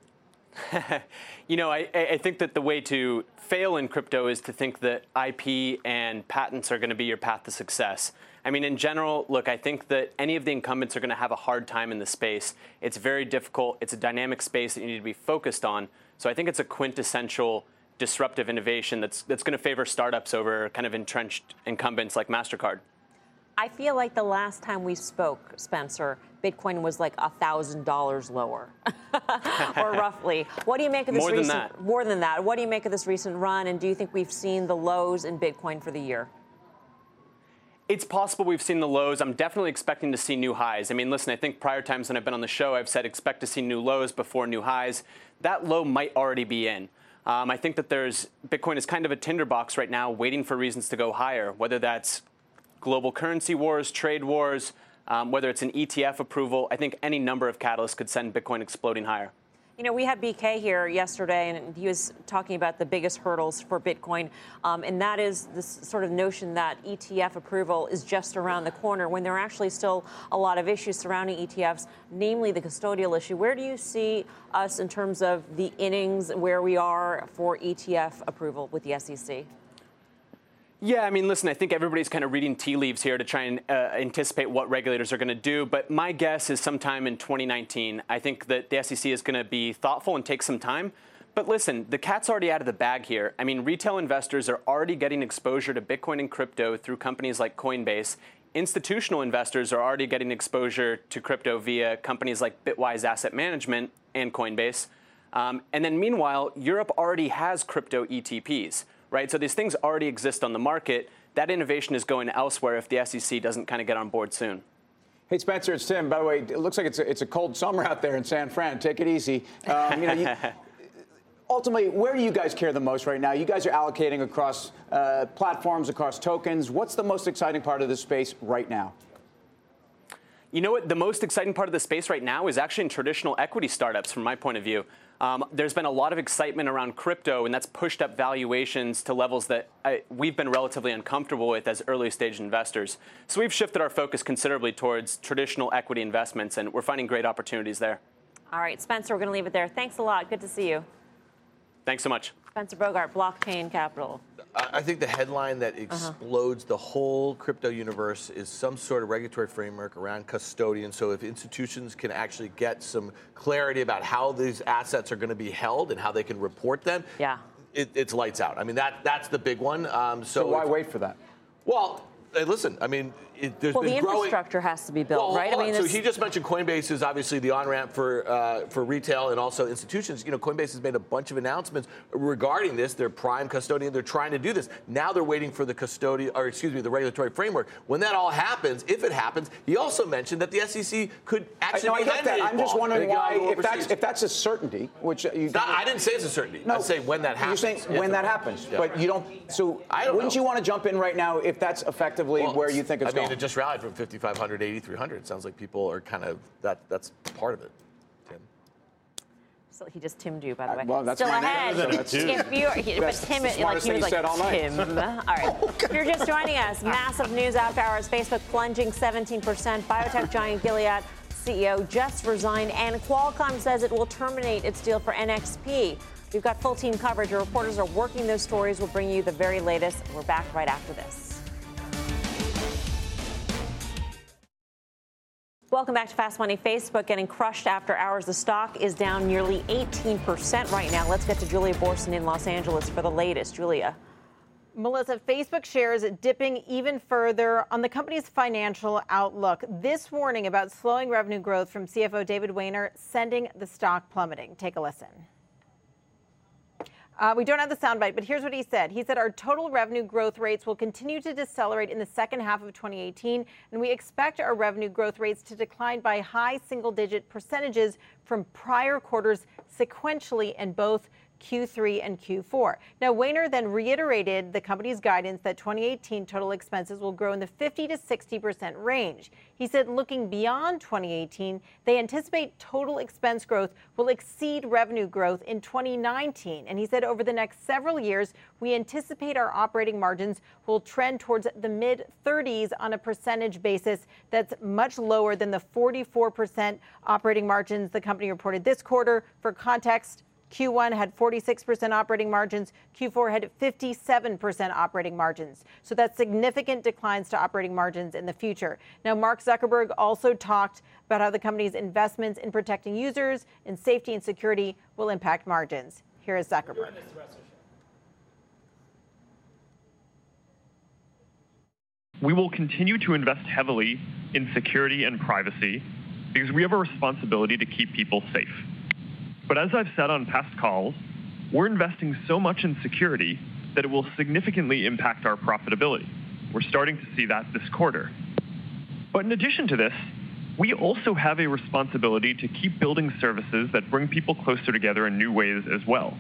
You know, I, I think that the way to fail in crypto is to think that I P and patents are going to be your path to success. I mean, in general, look, I think that any of the incumbents are going to have a hard time in the space. It's very difficult. It's a dynamic space that you need to be focused on. So I think it's a quintessential disruptive innovation that's that's going to favor startups over kind of entrenched incumbents like MasterCard. I feel like the last time we spoke, Spencer, Bitcoin was like one thousand dollars lower, or roughly. What do you make of this More than recent, that. More than that. What do you make of this recent run, and do you think we've seen the lows in Bitcoin for the year? It's possible we've seen the lows. I'm definitely expecting to see new highs. I mean, listen, I think prior times when I've been on the show, I've said expect to see new lows before new highs. That low might already be in. Um, I think that there's Bitcoin is kind of a tinderbox right now, waiting for reasons to go higher, whether that's global currency wars, trade wars, um, whether it's an E T F approval. I think any number of catalysts could send Bitcoin exploding higher. You know, we had B K here yesterday, and he was talking about the biggest hurdles for Bitcoin, um, and that is this sort of notion that E T F approval is just around the corner when there are actually still a lot of issues surrounding E T Fs, namely the custodial issue. Where do you see us in terms of the innings, where we are for E T F approval with the S E C? Yeah, I mean, listen, I think everybody's kind of reading tea leaves here to try and uh, anticipate what regulators are going to do. But my guess is sometime in twenty nineteen. I think that the S E C is going to be thoughtful and take some time. But listen, the cat's already out of the bag here. I mean, retail investors are already getting exposure to Bitcoin and crypto through companies like Coinbase. Institutional investors are already getting exposure to crypto via companies like Bitwise Asset Management and Coinbase. Um, and then meanwhile, Europe already has crypto E T Ps. Right, so these things already exist on the market. That innovation is going elsewhere if the S E C doesn't kind of get on board soon. Hey, Spencer, it's Tim. By the way, it looks like it's a, it's a cold summer out there in San Fran. Take it easy. Um, you know, you, ultimately, where do you guys care the most right now? You guys are allocating across uh, platforms, across tokens. What's the most exciting part of this space right now? You know what? The most exciting part of the space right now is actually in traditional equity startups, from my point of view. Um, there's been a lot of excitement around crypto, and that's pushed up valuations to levels that I, we've been relatively uncomfortable with as early-stage investors. So we've shifted our focus considerably towards traditional equity investments, and we're finding great opportunities there. All right, Spencer, we're going to leave it there. Thanks a lot. Good to see you. Thanks so much. Spencer Bogart, Blockchain Capital. I think the headline that explodes uh-huh. the whole crypto universe is some sort of regulatory framework around custodian. So if institutions can actually get some clarity about how these assets are going to be held and how they can report them, yeah, it, it's lights out. I mean, that that's the big one. Um, so, so why if, wait for that? Well, hey, listen, I mean, it, there's well, been the growing, infrastructure has to be built, well, right? I mean, so he just mentioned Coinbase is obviously the on-ramp for uh, for retail and also institutions. You know, Coinbase has made a bunch of announcements regarding this. They're prime custodian. They're trying to do this. Now they're waiting for the custodian, or excuse me, the regulatory framework. When that all happens, if it happens, he also mentioned that the S E C could actually I, no, be I get that. I'm just wondering why, if that's if that's a certainty, which you. Not, I didn't say it's a certainty. No, I'm saying when that happens. You're saying when that happens, yeah. but you don't. So I don't wouldn't know. you want to jump in right now if that's effectively well, where you think it's I mean, going? it just rallied from fifty-five hundred to eighty-three hundred. It sounds like people are kind of that. That's part of it. Tim. So he just Timmed you, by the way. Uh, well, that's Still my ahead. name. If you, he, but Tim, like he was like Tim. All right. If you're just joining us, massive news after hours. Facebook plunging seventeen percent. Biotech giant Gilead C E O just resigned, and Qualcomm says it will terminate its deal for N X P. We've got full team coverage. Our reporters are working those stories. We'll bring you the very latest. We're back right after this. Welcome back to Fast Money. Facebook getting crushed after hours. The stock is down nearly eighteen percent right now. Let's get to Julia Borson in Los Angeles for the latest. Julia. Melissa, Facebook shares dipping even further on the company's financial outlook. This warning about slowing revenue growth from C F O David Wehner sending the stock plummeting. Take a listen. Uh, we don't have the soundbite, but here's what he said. He said our total revenue growth rates will continue to decelerate in the second half of twenty eighteen, and we expect our revenue growth rates to decline by high single-digit percentages from prior quarters sequentially in both Q three and Q four. Now, Wehner then reiterated the company's guidance that twenty eighteen total expenses will grow in the fifty to sixty percent range. He said looking beyond twenty eighteen, they anticipate total expense growth will exceed revenue growth in twenty nineteen. And he said over the next several years, we anticipate our operating margins will trend towards the mid thirties on a percentage basis. That's much lower than the forty-four percent operating margins the company reported this quarter. For context, Q one had forty-six percent operating margins. Q four had fifty-seven percent operating margins. So that's significant declines to operating margins in the future. Now, Mark Zuckerberg also talked about how the company's investments in protecting users and safety and security will impact margins. Here is Zuckerberg. We will continue to invest heavily in security and privacy because we have a responsibility to keep people safe. But as I've said on past calls, we're investing so much in security that it will significantly impact our profitability. We're starting to see that this quarter. But in addition to this, we also have a responsibility to keep building services that bring people closer together in new ways as well.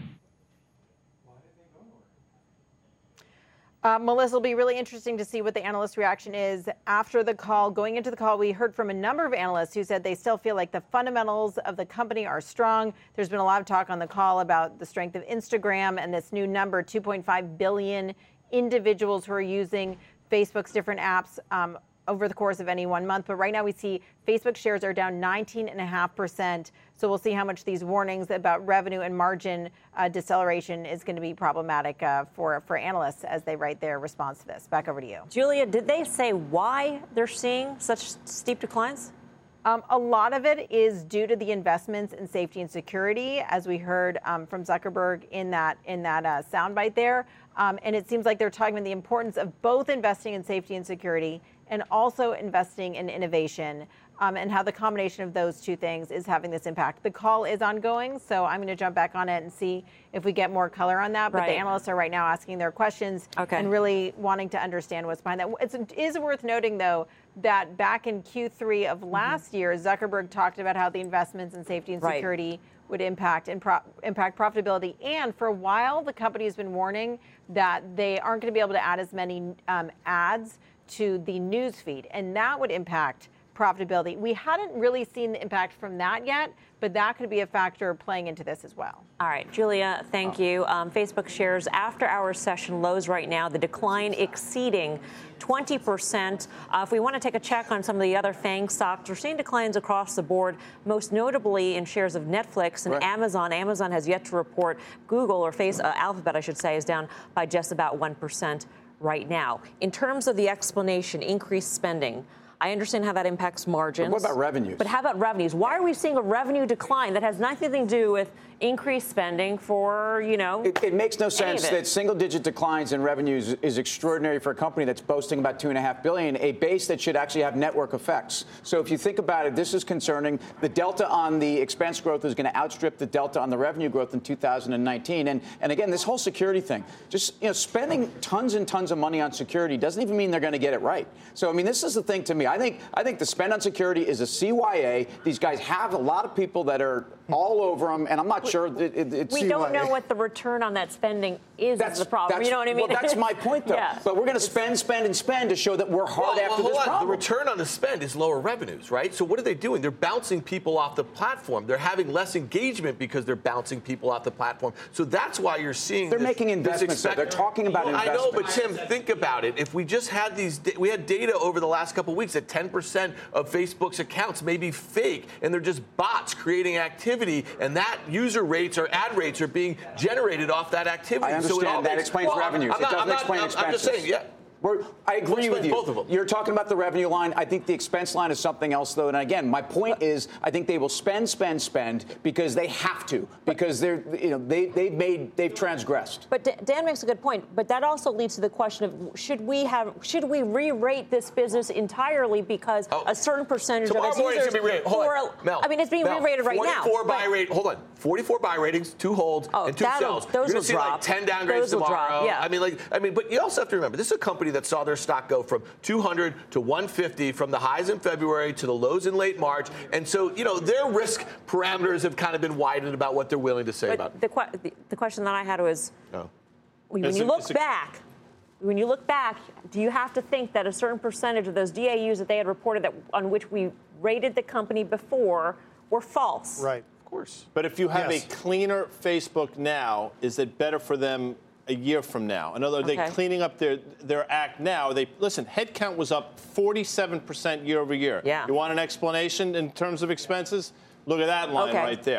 Uh, Melissa, it'll be really interesting to see what the analyst reaction is after the call. Going into the call, we heard from a number of analysts who said they still feel like the fundamentals of the company are strong. There's been a lot of talk on the call about the strength of Instagram and this new number, two point five billion individuals who are using Facebook's different apps um, over the course of any one month. But right now we see Facebook shares are down nineteen point five percent. So we'll see how much these warnings about revenue and margin uh, deceleration is going to be problematic uh, for, for analysts as they write their response to this. Back over to you. Julia, did they say why they're seeing such steep declines? Um, a lot of it is due to the investments in safety and security, as we heard um, from Zuckerberg in that in that uh, soundbite there. Um, and it seems like they're talking about the importance of both investing in safety and security and also investing in innovation, um, and how the combination of those two things is having this impact. The call is ongoing, so I'm going to jump back on it and see if we get more color on that. But right. the analysts are right now asking their questions okay. and really wanting to understand what's behind that. It's, it is worth noting, though, that back in Q three of last mm-hmm. year, Zuckerberg talked about how the investments in safety and security right. would impact and pro- impact profitability. And for a while, the company has been warning that they aren't going to be able to add as many um, ads to the news feed, and that would impact profitability. We hadn't really seen the impact from that yet, but that could be a factor playing into this as well. All right, Julia, thank you. Um, Facebook shares after our session lows right now, the decline exceeding twenty percent. Uh, if we want to take a check on some of the other FANG stocks, we're seeing declines across the board, most notably in shares of Netflix and right. Amazon. Amazon has yet to report. Google, or Face, uh, Alphabet, I should say, is down by just about one percent right now. In terms of the explanation, increased spending, I understand how that impacts margins. But what about revenues? But how about revenues? Why are we seeing a revenue decline that has nothing to do with increased spending for, you know, It, it makes no sense that single-digit declines in revenues is extraordinary for a company that's boasting about two and a half billion, a base that should actually have network effects. So if you think about it, this is concerning. The delta on the expense growth is going to outstrip the delta on the revenue growth in two thousand nineteen. And and again, this whole security thing, just you know, spending tons and tons of money on security doesn't even mean they're going to get it right. So I mean, this is the thing to me. I think I think the spend on security is a C Y A. These guys have a lot of people that are all over them, and I'm not sure that it, it's we C Y A. don't know what the return on that spending is. That's the problem. That's, you know what I mean? Well, that's my point, though. Yeah. But we're going to spend, spend, and spend to show that we're hard well, after well, this hold on. problem. The return on the spend is lower revenues, right? So what are they doing? They're bouncing people off the platform. They're having less engagement because they're bouncing people off the platform. So that's why you're seeing. They're this, making investments. Expect- They're talking about well, investments. I know, but Tim, think about it. If we just had these, we had data over the last couple of weeks that ten percent of Facebook's accounts may be fake, and they're just bots creating activity, and that user rates or ad rates are being generated off that activity. I understand. So it all that makes, explains well, revenues. I'm not, it doesn't I'm not, explain I'm, expenses. I'm just saying, yeah. We're, I agree with you. Both of them. You're talking about the revenue line. I think the expense line is something else, though. And again, my point is, I think they will spend, spend, spend because they have to, because they're, you know, they they've made, they've transgressed. But Dan makes a good point. But that also leads to the question of should we have, should we re-rate this business entirely because oh. a certain percentage of its users, be re- hold or, on. Mel, I mean, it's being Mel, re-rated right now. forty-four buy but, rate. Hold on. forty-four buy ratings, two holds, oh, and two sells. Those You're will gonna see drop. like ten downgrades those will tomorrow. Drop, yeah. I mean, like, I mean, but you also have to remember, this is a company that saw their stock go from two hundred to one fifty from the highs in February to the lows in late March. And so, you know, their risk parameters have kind of been widened about what they're willing to say but about it. The, que- the, the question that I had was, oh. when, when you look back, when you look back, do you have to think that a certain percentage of those D A Us that they had reported that on which we rated the company before were false? Right. Of course. But if you have Yes. a cleaner Facebook now, is it better for them a year from now? In other words, Okay. they're cleaning up their their act now. They listen. Headcount was up forty-seven percent year over year. Yeah. You want an explanation in terms of expenses? Look at that line Okay. right there.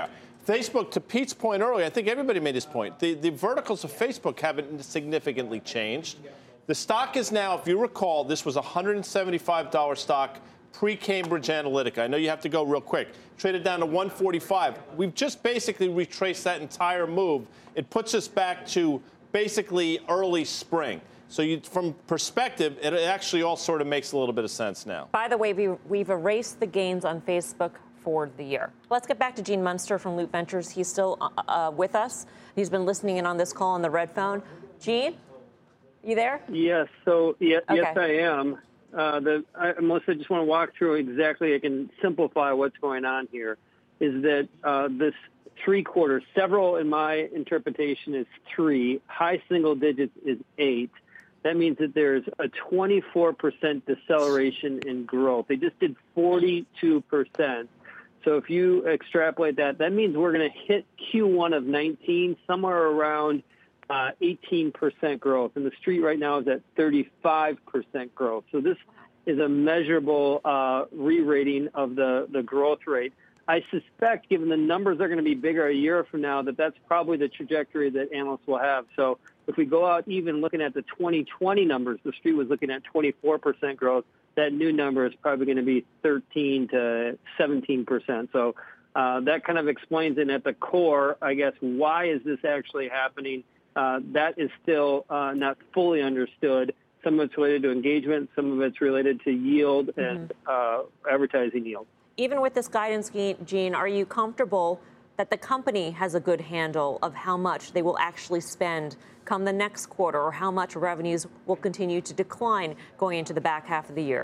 Facebook, to Pete's point earlier, I think everybody made this point. The, the verticals of Facebook haven't significantly changed. The stock is now, if you recall, this was a one hundred seventy-five dollars stock pre-Cambridge Analytica. I know you have to go real quick. Traded down to one forty-five. We've just basically retraced that entire move. It puts us back to basically early spring. So you, from perspective, it actually all sort of makes a little bit of sense now. By the way, we, we've erased the gains on Facebook for the year. Let's get back to Gene Munster from Loop Ventures. He's still uh, with us. He's been listening in on this call on the red phone. Gene, you there? Yes. So yeah, Okay. yes, I am. Uh, the I, Melissa, I just want to walk through exactly. I can simplify what's going on here. Is that uh, this three quarters? Several, in my interpretation, is three. High single digits is eight. That means that there's a twenty-four percent deceleration in growth. They just did forty-two percent. So if you extrapolate that, that means we're going to hit Q one of nineteen somewhere around uh, eighteen percent growth. And the street right now is at thirty-five percent growth. So this is a measurable uh, re-rating of the, the growth rate. I suspect, given the numbers are going to be bigger a year from now, that that's probably the trajectory that analysts will have. So if we go out even looking at the twenty twenty numbers, the street was looking at twenty-four percent growth. That new number is probably going to be thirteen to seventeen percent. So uh, that kind of explains it at the core, I guess, why is this actually happening? Uh, that is still uh, not fully understood. Some of it's related to engagement. Some of it's related to yield mm-hmm. and uh, advertising yield. Even with this guidance, Gene, are you comfortable that the company has a good handle of how much they will actually spend come the next quarter, or how much revenues will continue to decline going into the back half of the year?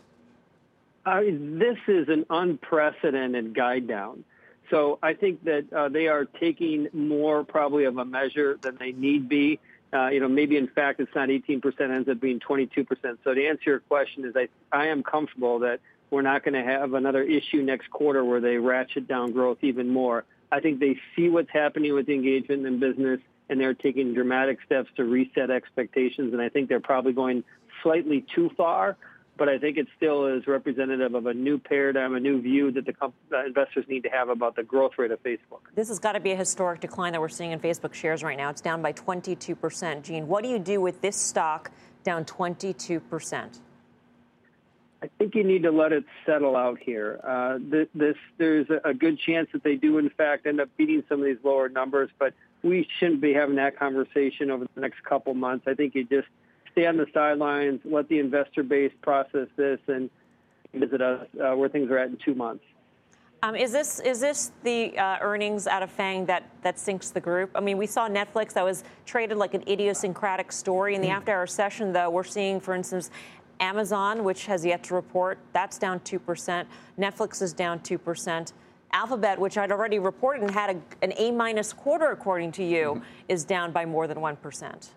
Uh, this is an unprecedented guide down. So I think that uh, they are taking more probably of a measure than they need be. Uh, you know, maybe in fact it's not eighteen percent, ends up being twenty-two percent. So to answer your question is I, I am comfortable that we're not going to have another issue next quarter where they ratchet down growth even more. I think they see what's happening with the engagement in business, and they're taking dramatic steps to reset expectations. And I think they're probably going slightly too far, but I think it still is representative of a new paradigm, a new view that the comp- uh, investors need to have about the growth rate of Facebook. This has got to be a historic decline that we're seeing in Facebook shares right now. It's down by twenty-two percent. Gene, what do you do with this stock down twenty-two percent? I think you need to let it settle out here. Uh, th- this, there's a good chance that they do, in fact, end up beating some of these lower numbers, but we shouldn't be having that conversation over the next couple months. I think you just stay on the sidelines, let the investor base process this, and visit us uh, where things are at in two months. Um, is this is this the uh, earnings out of FANG that, that sinks the group? I mean, we saw Netflix that was traded like an idiosyncratic story. In the mm. after-hour session, though, we're seeing, for instance, Amazon, which has yet to report, that's down two percent. Netflix is down two percent. Alphabet, which I'd already reported and had a, an A-minus quarter, according to you, mm-hmm. is down by more than one percent.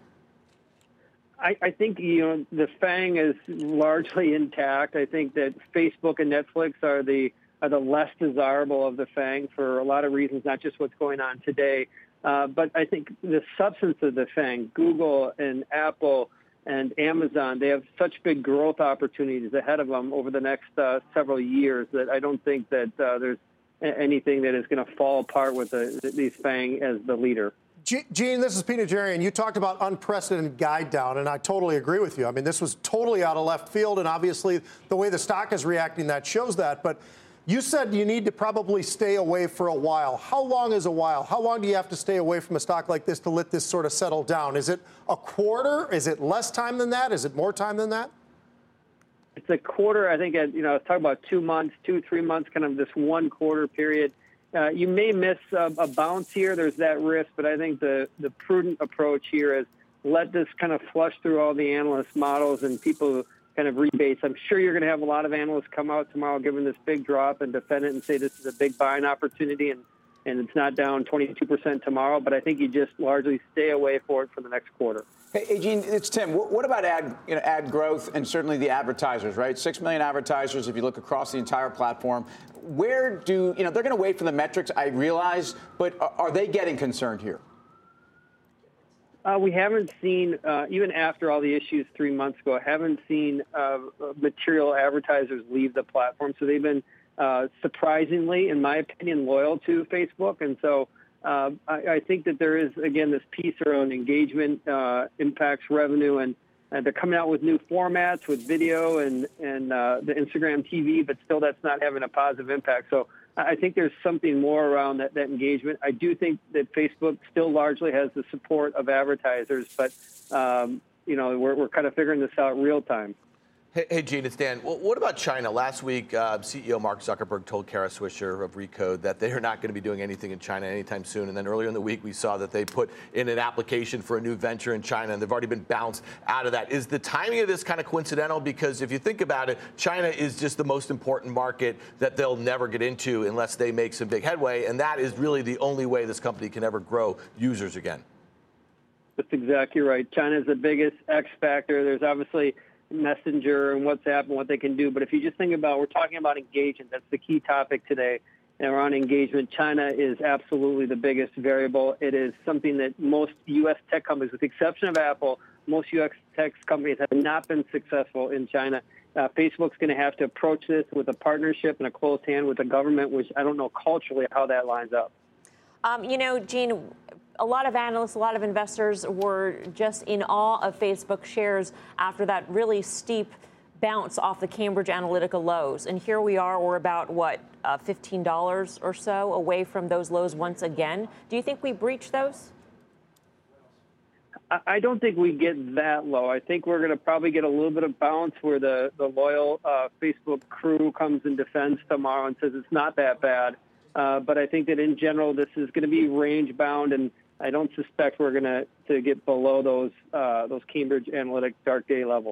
I, I think, you know, the FANG is largely intact. I think that Facebook and Netflix are the are the less desirable of the FANG for a lot of reasons, not just what's going on today. Uh, but I think the substance of the FANG, Google and Apple and Amazon, they have such big growth opportunities ahead of them over the next uh, several years that I don't think that uh, there's anything that is going to fall apart with the, these FANG as the leader. Gene, this is Pete Najarian. You talked about unprecedented guide down, and I totally agree with you. I mean, this was totally out of left field, and obviously the way the stock is reacting, that shows that. But you said you need to probably stay away for a while. How long is a while? How long do you have to stay away from a stock like this to let this sort of settle down? Is it a quarter? Is it less time than that? Is it more time than that? It's a quarter. I think, you know, talk about two months, two, three months, kind of this one quarter period. Uh, you may miss a, a bounce here. There's that risk, but I think the, the prudent approach here is let this kind of flush through all the analyst models and people kind of rebase. I'm sure you're going to have a lot of analysts come out tomorrow given this big drop and defend it and say this is a big buying opportunity and, and it's not down twenty-two percent tomorrow. But I think you just largely stay away for it for the next quarter. Hey, hey Gene, it's Tim. What about ad, you know, ad growth and certainly the advertisers, right? Six million advertisers if you look across the entire platform. Where do, you know, they're going to wait for the metrics, I realize, but are, are they getting concerned here? Uh, we haven't seen, uh, even after all the issues three months ago, haven't seen uh, material advertisers leave the platform. So they've been uh, surprisingly, in my opinion, loyal to Facebook. And so uh, I, I think that there is, again, this piece around engagement uh, impacts revenue, and uh, they're coming out with new formats with video and, and uh, the Instagram T V, but still that's not having a positive impact. So I think there's something more around that, that engagement. I do think that Facebook still largely has the support of advertisers, but, um, you know, we're, we're kind of figuring this out real time. Hey, hey, Gene, it's Dan. Well, what about China? Last week, uh, C E O Mark Zuckerberg told Kara Swisher of Recode that they are not going to be doing anything in China anytime soon. And then earlier in the week, we saw that they put in an application for a new venture in China, and they've already been bounced out of that. Is the timing of this kind of coincidental? Because if you think about it, China is just the most important market that they'll never get into unless they make some big headway. And that is really the only way this company can ever grow users again. That's exactly right. China is the biggest X factor. There's obviously Messenger and WhatsApp and what they can do. But if you just think about, we're talking about engagement. That's the key topic today. And around engagement, China is absolutely the biggest variable. It is something that most U S tech companies, with the exception of Apple, most U S tech companies have not been successful in China. Uh, Facebook's going to have to approach this with a partnership and a close hand with the government, which I don't know culturally how that lines up. Um, you know, Gene, a lot of analysts, a lot of investors were just in awe of Facebook shares after that really steep bounce off the Cambridge Analytica lows. And here we are, we're about, what, uh, fifteen dollars or so away from those lows once again. Do you think we breached those? I don't think we get that low. I think we're going to probably get a little bit of bounce where the, the loyal uh, Facebook crew comes in defense tomorrow and says it's not that bad. Uh, but I think that in general, this is going to be range bound, and I don't suspect we're going to to get below those uh, those Cambridge Analytica dark day levels.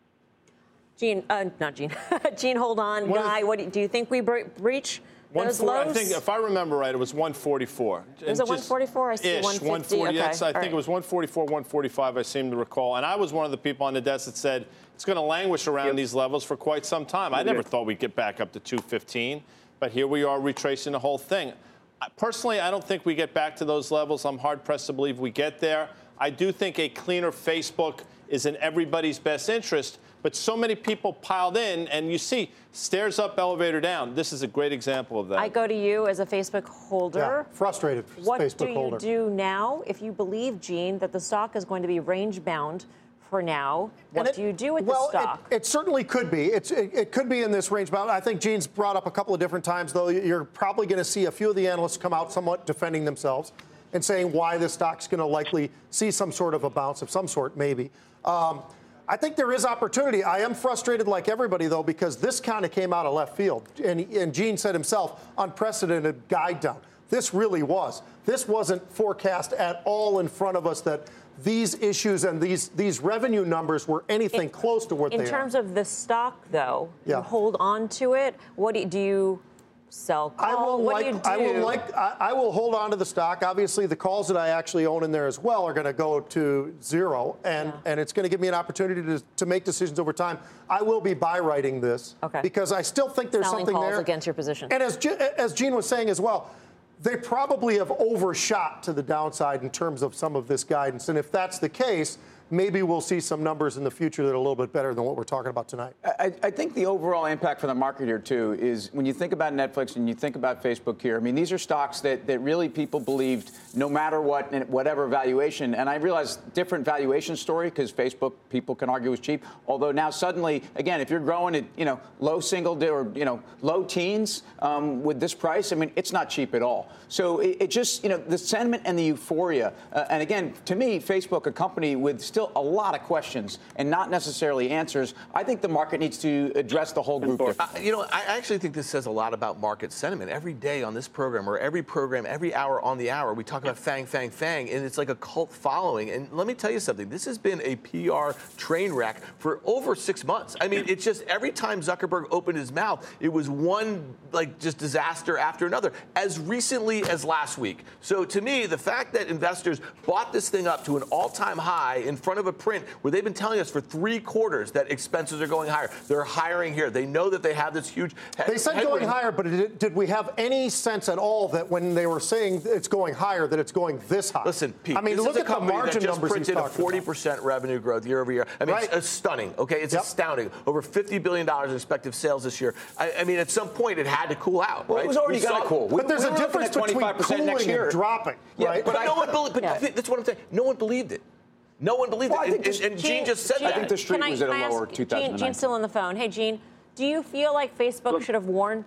Gene, uh, not Gene. Gene, hold on, what Guy. Is, what do you, do you think we bre- breach those lows? I think, if I remember right, it was one forty-four. Was it one forty-four? I see ish, one fifty. one forty, okay. yes, I All think right. it was one forty-four, one forty-five, I seem to recall. And I was one of the people on the desk that said it's going to languish around yep. these levels for quite some time. I never thought we'd get back up to two fifteen, but here we are retracing the whole thing. Personally, I don't think we get back to those levels. I'm hard-pressed to believe we get there. I do think a cleaner Facebook is in everybody's best interest, but so many people piled in, and you see, stairs up, elevator down. This is a great example of that. I go to you as a Facebook holder. Yeah, frustrated what Facebook holder. What do you do now if you believe, Gene, that the stock is going to be range-bound for now? What it, do you do with well, the stock? It, it certainly could be. It's, it, it could be in this range bound. I think Gene's brought up a couple of different times, though. You're probably going to see a few of the analysts come out somewhat defending themselves and saying why the stock's going to likely see some sort of a bounce of some sort, maybe. Um, I think there is opportunity. I am frustrated like everybody, though, because this kind of came out of left field. And, and Gene said himself, unprecedented guide down. This really was. This wasn't forecast at all in front of us that these issues and these these revenue numbers were anything in, close to what they are. In terms of the stock, though, yeah. you hold on to it. What do you, do you sell call? I will what like, do you do? I will like. I, I will hold on to the stock. Obviously, the calls that I actually own in there as well are going to go to zero, and yeah. and it's going to give me an opportunity to to make decisions over time. I will be buy writing this okay. because I still think there's Selling something calls there against your position. And as as Gene was saying as well, they probably have overshot to the downside in terms of some of this guidance. And if that's the case, maybe we'll see some numbers in the future that are a little bit better than what we're talking about tonight. I, I think the overall impact for the market here, too, is when you think about Netflix and you think about Facebook here, I mean, these are stocks that, that really people believed no matter what, and whatever valuation. And I realize different valuation story because Facebook, people can argue is cheap. Although now suddenly, again, if you're growing at, you know, low single or, you know, low teens um, with this price, I mean, it's not cheap at all. So it, it just, you know, the sentiment and the euphoria. Uh, and again, to me, Facebook, a company with still a lot of questions and not necessarily answers. I think the market needs to address the whole group. Uh, you know, I actually think this says a lot about market sentiment. Every day on this program, or every program, every hour on the hour, we talk about FANG, FANG, FANG, and it's like a cult following. And let me tell you something. This has been a P R train wreck for over six months. I mean, it's just every time Zuckerberg opened his mouth, it was one, like, just disaster after another, as recently as last week. So to me, the fact that investors bought this thing up to an all-time high in front of a print where they've been telling us for three quarters that expenses are going higher. They're hiring here. They know that they have this huge head- They said headwind. going higher, but did, did we have any sense at all that when they were saying it's going higher, that it's going this high? Listen, Pete, I mean, this look is a at the company margin that just numbers he's printed a talking forty percent revenue growth year over year. I mean, Right. it's, it's stunning, okay? It's Yep. astounding. Over fifty billion dollars in expected sales this year. I, I mean, at some point, it had to cool out, Well, right? it was already We gonna saw- cool. We- But there's we a were looking difference at between twenty-five percent cooling next year. and dropping, Yeah, right? But, But I- no one believed. But Yeah. that's what I'm saying. No one believed it. No one believed Well, I it. think And, this- and, and Gene, Gene- just said Gene- that. I think the street Can I- was at a can I lower ask- two thousand Gene, nineteen. Gene's still on the phone. Hey, Gene, do you feel like Facebook Look, should have warned?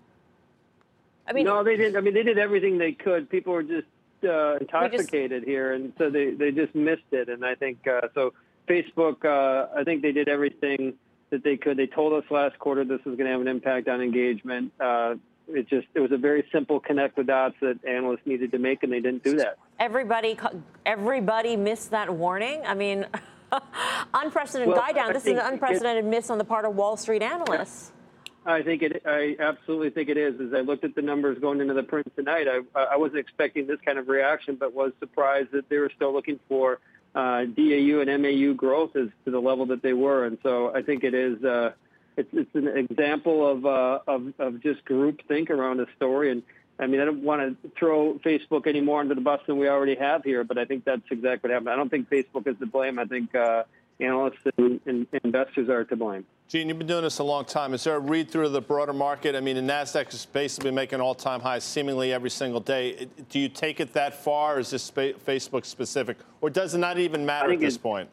I mean, no, they didn't. I mean, they did everything they could. People were just uh, intoxicated just, here, and so they, they just missed it. And I think uh, so. Facebook, uh, I think they did everything that they could. They told us last quarter this was going to have an impact on engagement. Uh, it just it was a very simple connect the dots that analysts needed to make, and they didn't do that. Everybody, everybody missed that warning. I mean, unprecedented well, guy down. This is an unprecedented it, miss on the part of Wall Street analysts. I think it. I absolutely think it is. As I looked at the numbers going into the print tonight, I, I wasn't expecting this kind of reaction, but was surprised that they were still looking for uh, D A U and M A U growth as to the level that they were. And so I think it is. Uh, it's, it's an example of, uh, of of just groupthink around a story. And I mean, I don't want to throw Facebook any more under the bus than we already have here, but I think that's exactly what happened. I don't think Facebook is to blame. I think uh, analysts and, and investors are to blame. Gene, you've been doing this a long time. Is there a read through of the broader market? I mean, the NASDAQ is basically making all-time highs seemingly every single day. Do you take it that far, or is this Facebook specific, or does it not even matter at this point?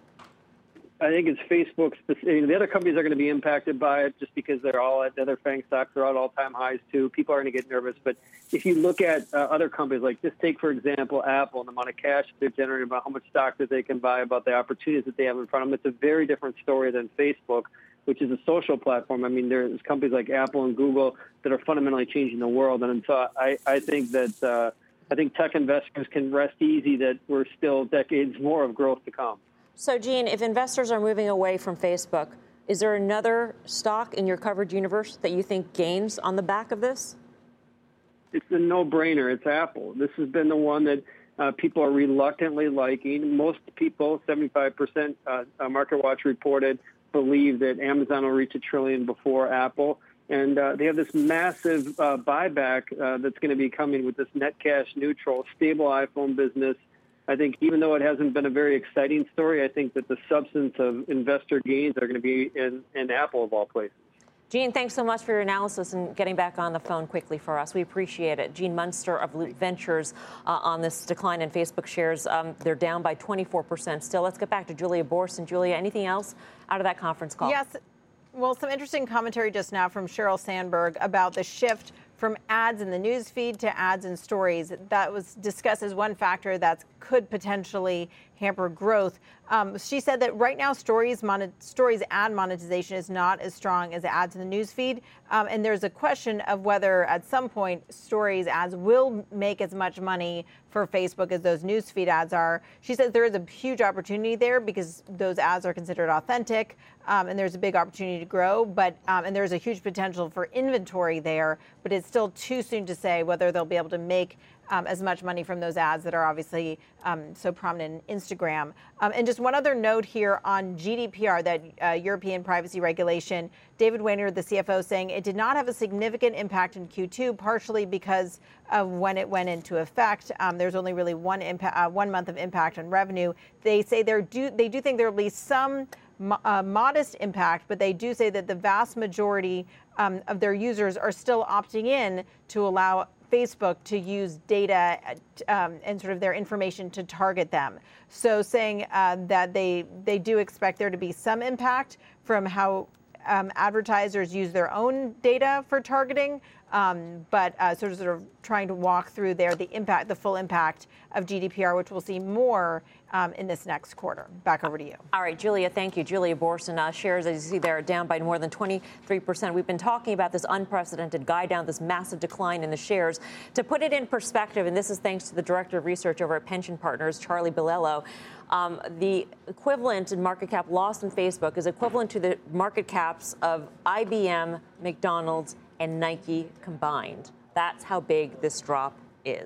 I think it's Facebook specific. The other companies are going to be impacted by it just because they're all at the other FANG stocks are at all-time highs too. People are going to get nervous. But if you look at uh, other companies, like just take, for example, Apple and the amount of cash they're generating, about how much stock that they can buy, about the opportunities that they have in front of them, it's a very different story than Facebook, which is a social platform. I mean, there's companies like Apple and Google that are fundamentally changing the world. And so I, I think that uh, I think tech investors can rest easy that we're still decades more of growth to come. So, Gene, if investors are moving away from Facebook, is there another stock in your coverage universe that you think gains on the back of this? It's a no-brainer. It's Apple. This has been the one that uh, people are reluctantly liking. Most people, seventy-five percent, uh, MarketWatch reported, believe that Amazon will reach a trillion before Apple. And uh, they have this massive uh, buyback uh, that's going to be coming with this net cash neutral, stable iPhone business. I think even though it hasn't been a very exciting story, I think that the substance of investor gains are going to be in, in Apple of all places. Gene, thanks so much for your analysis and getting back on the phone quickly for us. We appreciate it. Gene Munster of Loop Ventures uh, on this decline in Facebook shares. Um, they're down by twenty-four percent still. Let's get back to Julia Boorstin. Julia, anything else out of that conference call? Yes. Well, some interesting commentary just now from Sheryl Sandberg about the shift from ads in the news feed to ads in stories. That was discussed as one factor that could potentially hamper growth. Um, she said that right now stories monet, stories ad monetization is not as strong as ads in the news feed. Um, and there's a question of whether at some point stories ads will make as much money for Facebook as those news feed ads are. She says there is a huge opportunity there because those ads are considered authentic, um, and there's a big opportunity to grow. But um, and there's a huge potential for inventory there, but it's still too soon to say whether they'll be able to make Um, as much money from those ads that are obviously um, so prominent in Instagram. Um, and just one other note here on G D P R, that uh, European privacy regulation. David Wehner, the C F O, saying it did not have a significant impact in Q two, partially because of when it went into effect. Um, there's only really one impact, uh, one month of impact on revenue. They say they do they do think there will be some mo- uh, modest impact, but they do say that the vast majority um, of their users are still opting in to allow Facebook to use data um, and sort of their information to target them. So saying uh, that they they do expect there to be some impact from how um, advertisers use their own data for targeting, um, but uh, sort of sort of trying to walk through there the impact, the full impact of G D P R, which we'll see more um, in this next quarter. Back over to you. All right, Julia, thank you. Julia Boorstin, uh, shares, as you see there, are down by more than twenty-three percent. We've been talking about this unprecedented guide down, this massive decline in the shares. To put it in perspective, and this is thanks to the director of research over at Pension Partners, Charlie Bilello, um, the equivalent in market cap lost in Facebook is equivalent to the market caps of I B M, McDonald's, and Nike combined. That's how big this drop is.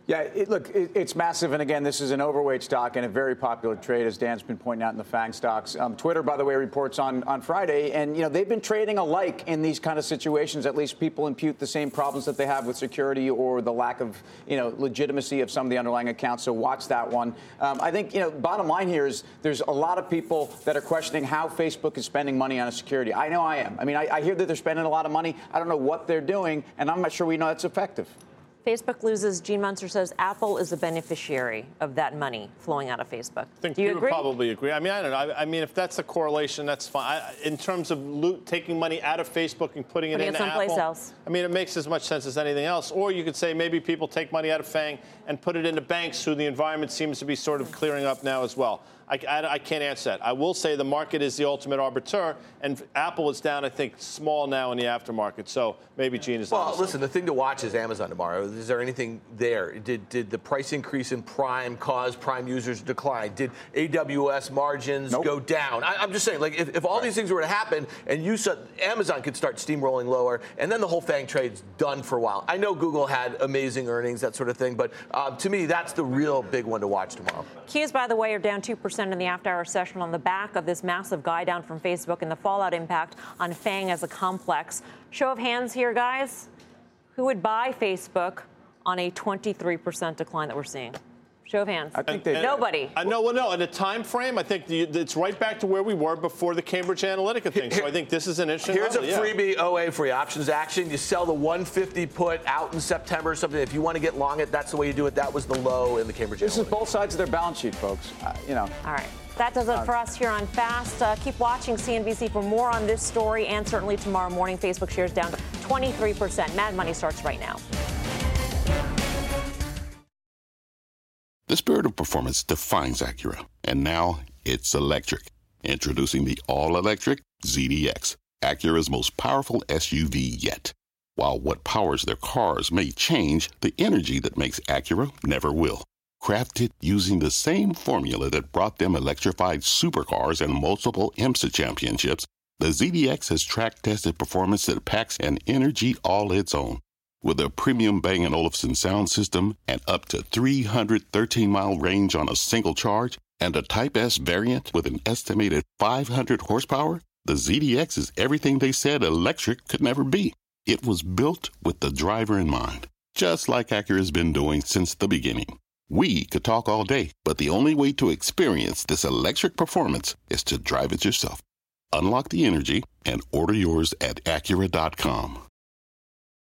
Yeah, it, look, it, it's massive. And again, this is an overweight stock and a very popular trade, as Dan's been pointing out in the FANG stocks. Um, Twitter, by the way, reports on, on Friday. And, you know, they've been trading alike in these kind of situations. At least people impute the same problems that they have with security or the lack of, you know, legitimacy of some of the underlying accounts. So watch that one. Um, I think, you know, bottom line here is there's a lot of people that are questioning how Facebook is spending money on security. I know I am. I mean, I, I hear that they're spending a lot of money. I don't know what they're doing, and I'm not sure we know that's effective. Facebook loses. Gene Munster says Apple is a beneficiary of that money flowing out of Facebook. I think Do you we agree? would probably agree. I mean, I don't know. I, I mean, if that's a correlation, that's fine. I, in terms of loot, taking money out of Facebook and putting it Putting it into someplace Apple, else. I mean, it makes as much sense as anything else. Or you could say maybe people take money out of FANG and put it into banks, who the environment seems to be sort of clearing up now as well. I, I, I can't answer that. I will say the market is the ultimate arbiter, and Apple is down, I think, small now in the aftermarket. So maybe Gene is. Well, listen, the thing to watch is Amazon tomorrow. Is there anything there? Did did the price increase in Prime cause Prime users to decline? Did A W S margins nope. go down? I, I'm just saying, like, if, if all right. these things were to happen, and you said Amazon could start steamrolling lower, and then the whole FANG trade's done for a while. I know Google had amazing earnings, that sort of thing, but uh, to me, that's the real big one to watch tomorrow. Qs, by the way, are down two percent in the after-hour session on the back of this massive guide down from Facebook and the fallout impact on FANG as a complex. Show of hands here, guys. Who would buy Facebook on a twenty-three percent decline that we're seeing? Show of hands. I think they, Nobody. I know. Well, no. In a time frame, I think the, it's right back to where we were before the Cambridge Analytica thing. So I think this is an interesting. Here's level, a yeah. freebie O A for your options action. You sell the one fifty put out in September or something. If you want to get long it, that's the way you do it. That was the low in the Cambridge This Analytica. is both sides of their balance sheet, folks. Uh, you know. All right. That does it for us here on Fast. Uh, keep watching C N B C for more on this story, and certainly tomorrow morning, Facebook shares down twenty-three percent. Mad Money starts right now. The spirit of performance defines Acura, and now it's electric. Introducing the all-electric Z D X, Acura's most powerful S U V yet. While what powers their cars may change, the energy that makes Acura never will. Crafted using the same formula that brought them electrified supercars and multiple IMSA championships, the Z D X has track-tested performance that packs an energy all its own. With a premium Bang and Olufsen sound system and up to three hundred thirteen mile range on a single charge, and a Type S variant with an estimated five hundred horsepower, the Z D X is everything they said electric could never be. It was built with the driver in mind, just like Acura's been doing since the beginning. We could talk all day, but the only way to experience this electric performance is to drive it yourself. Unlock the energy and order yours at Acura dot com.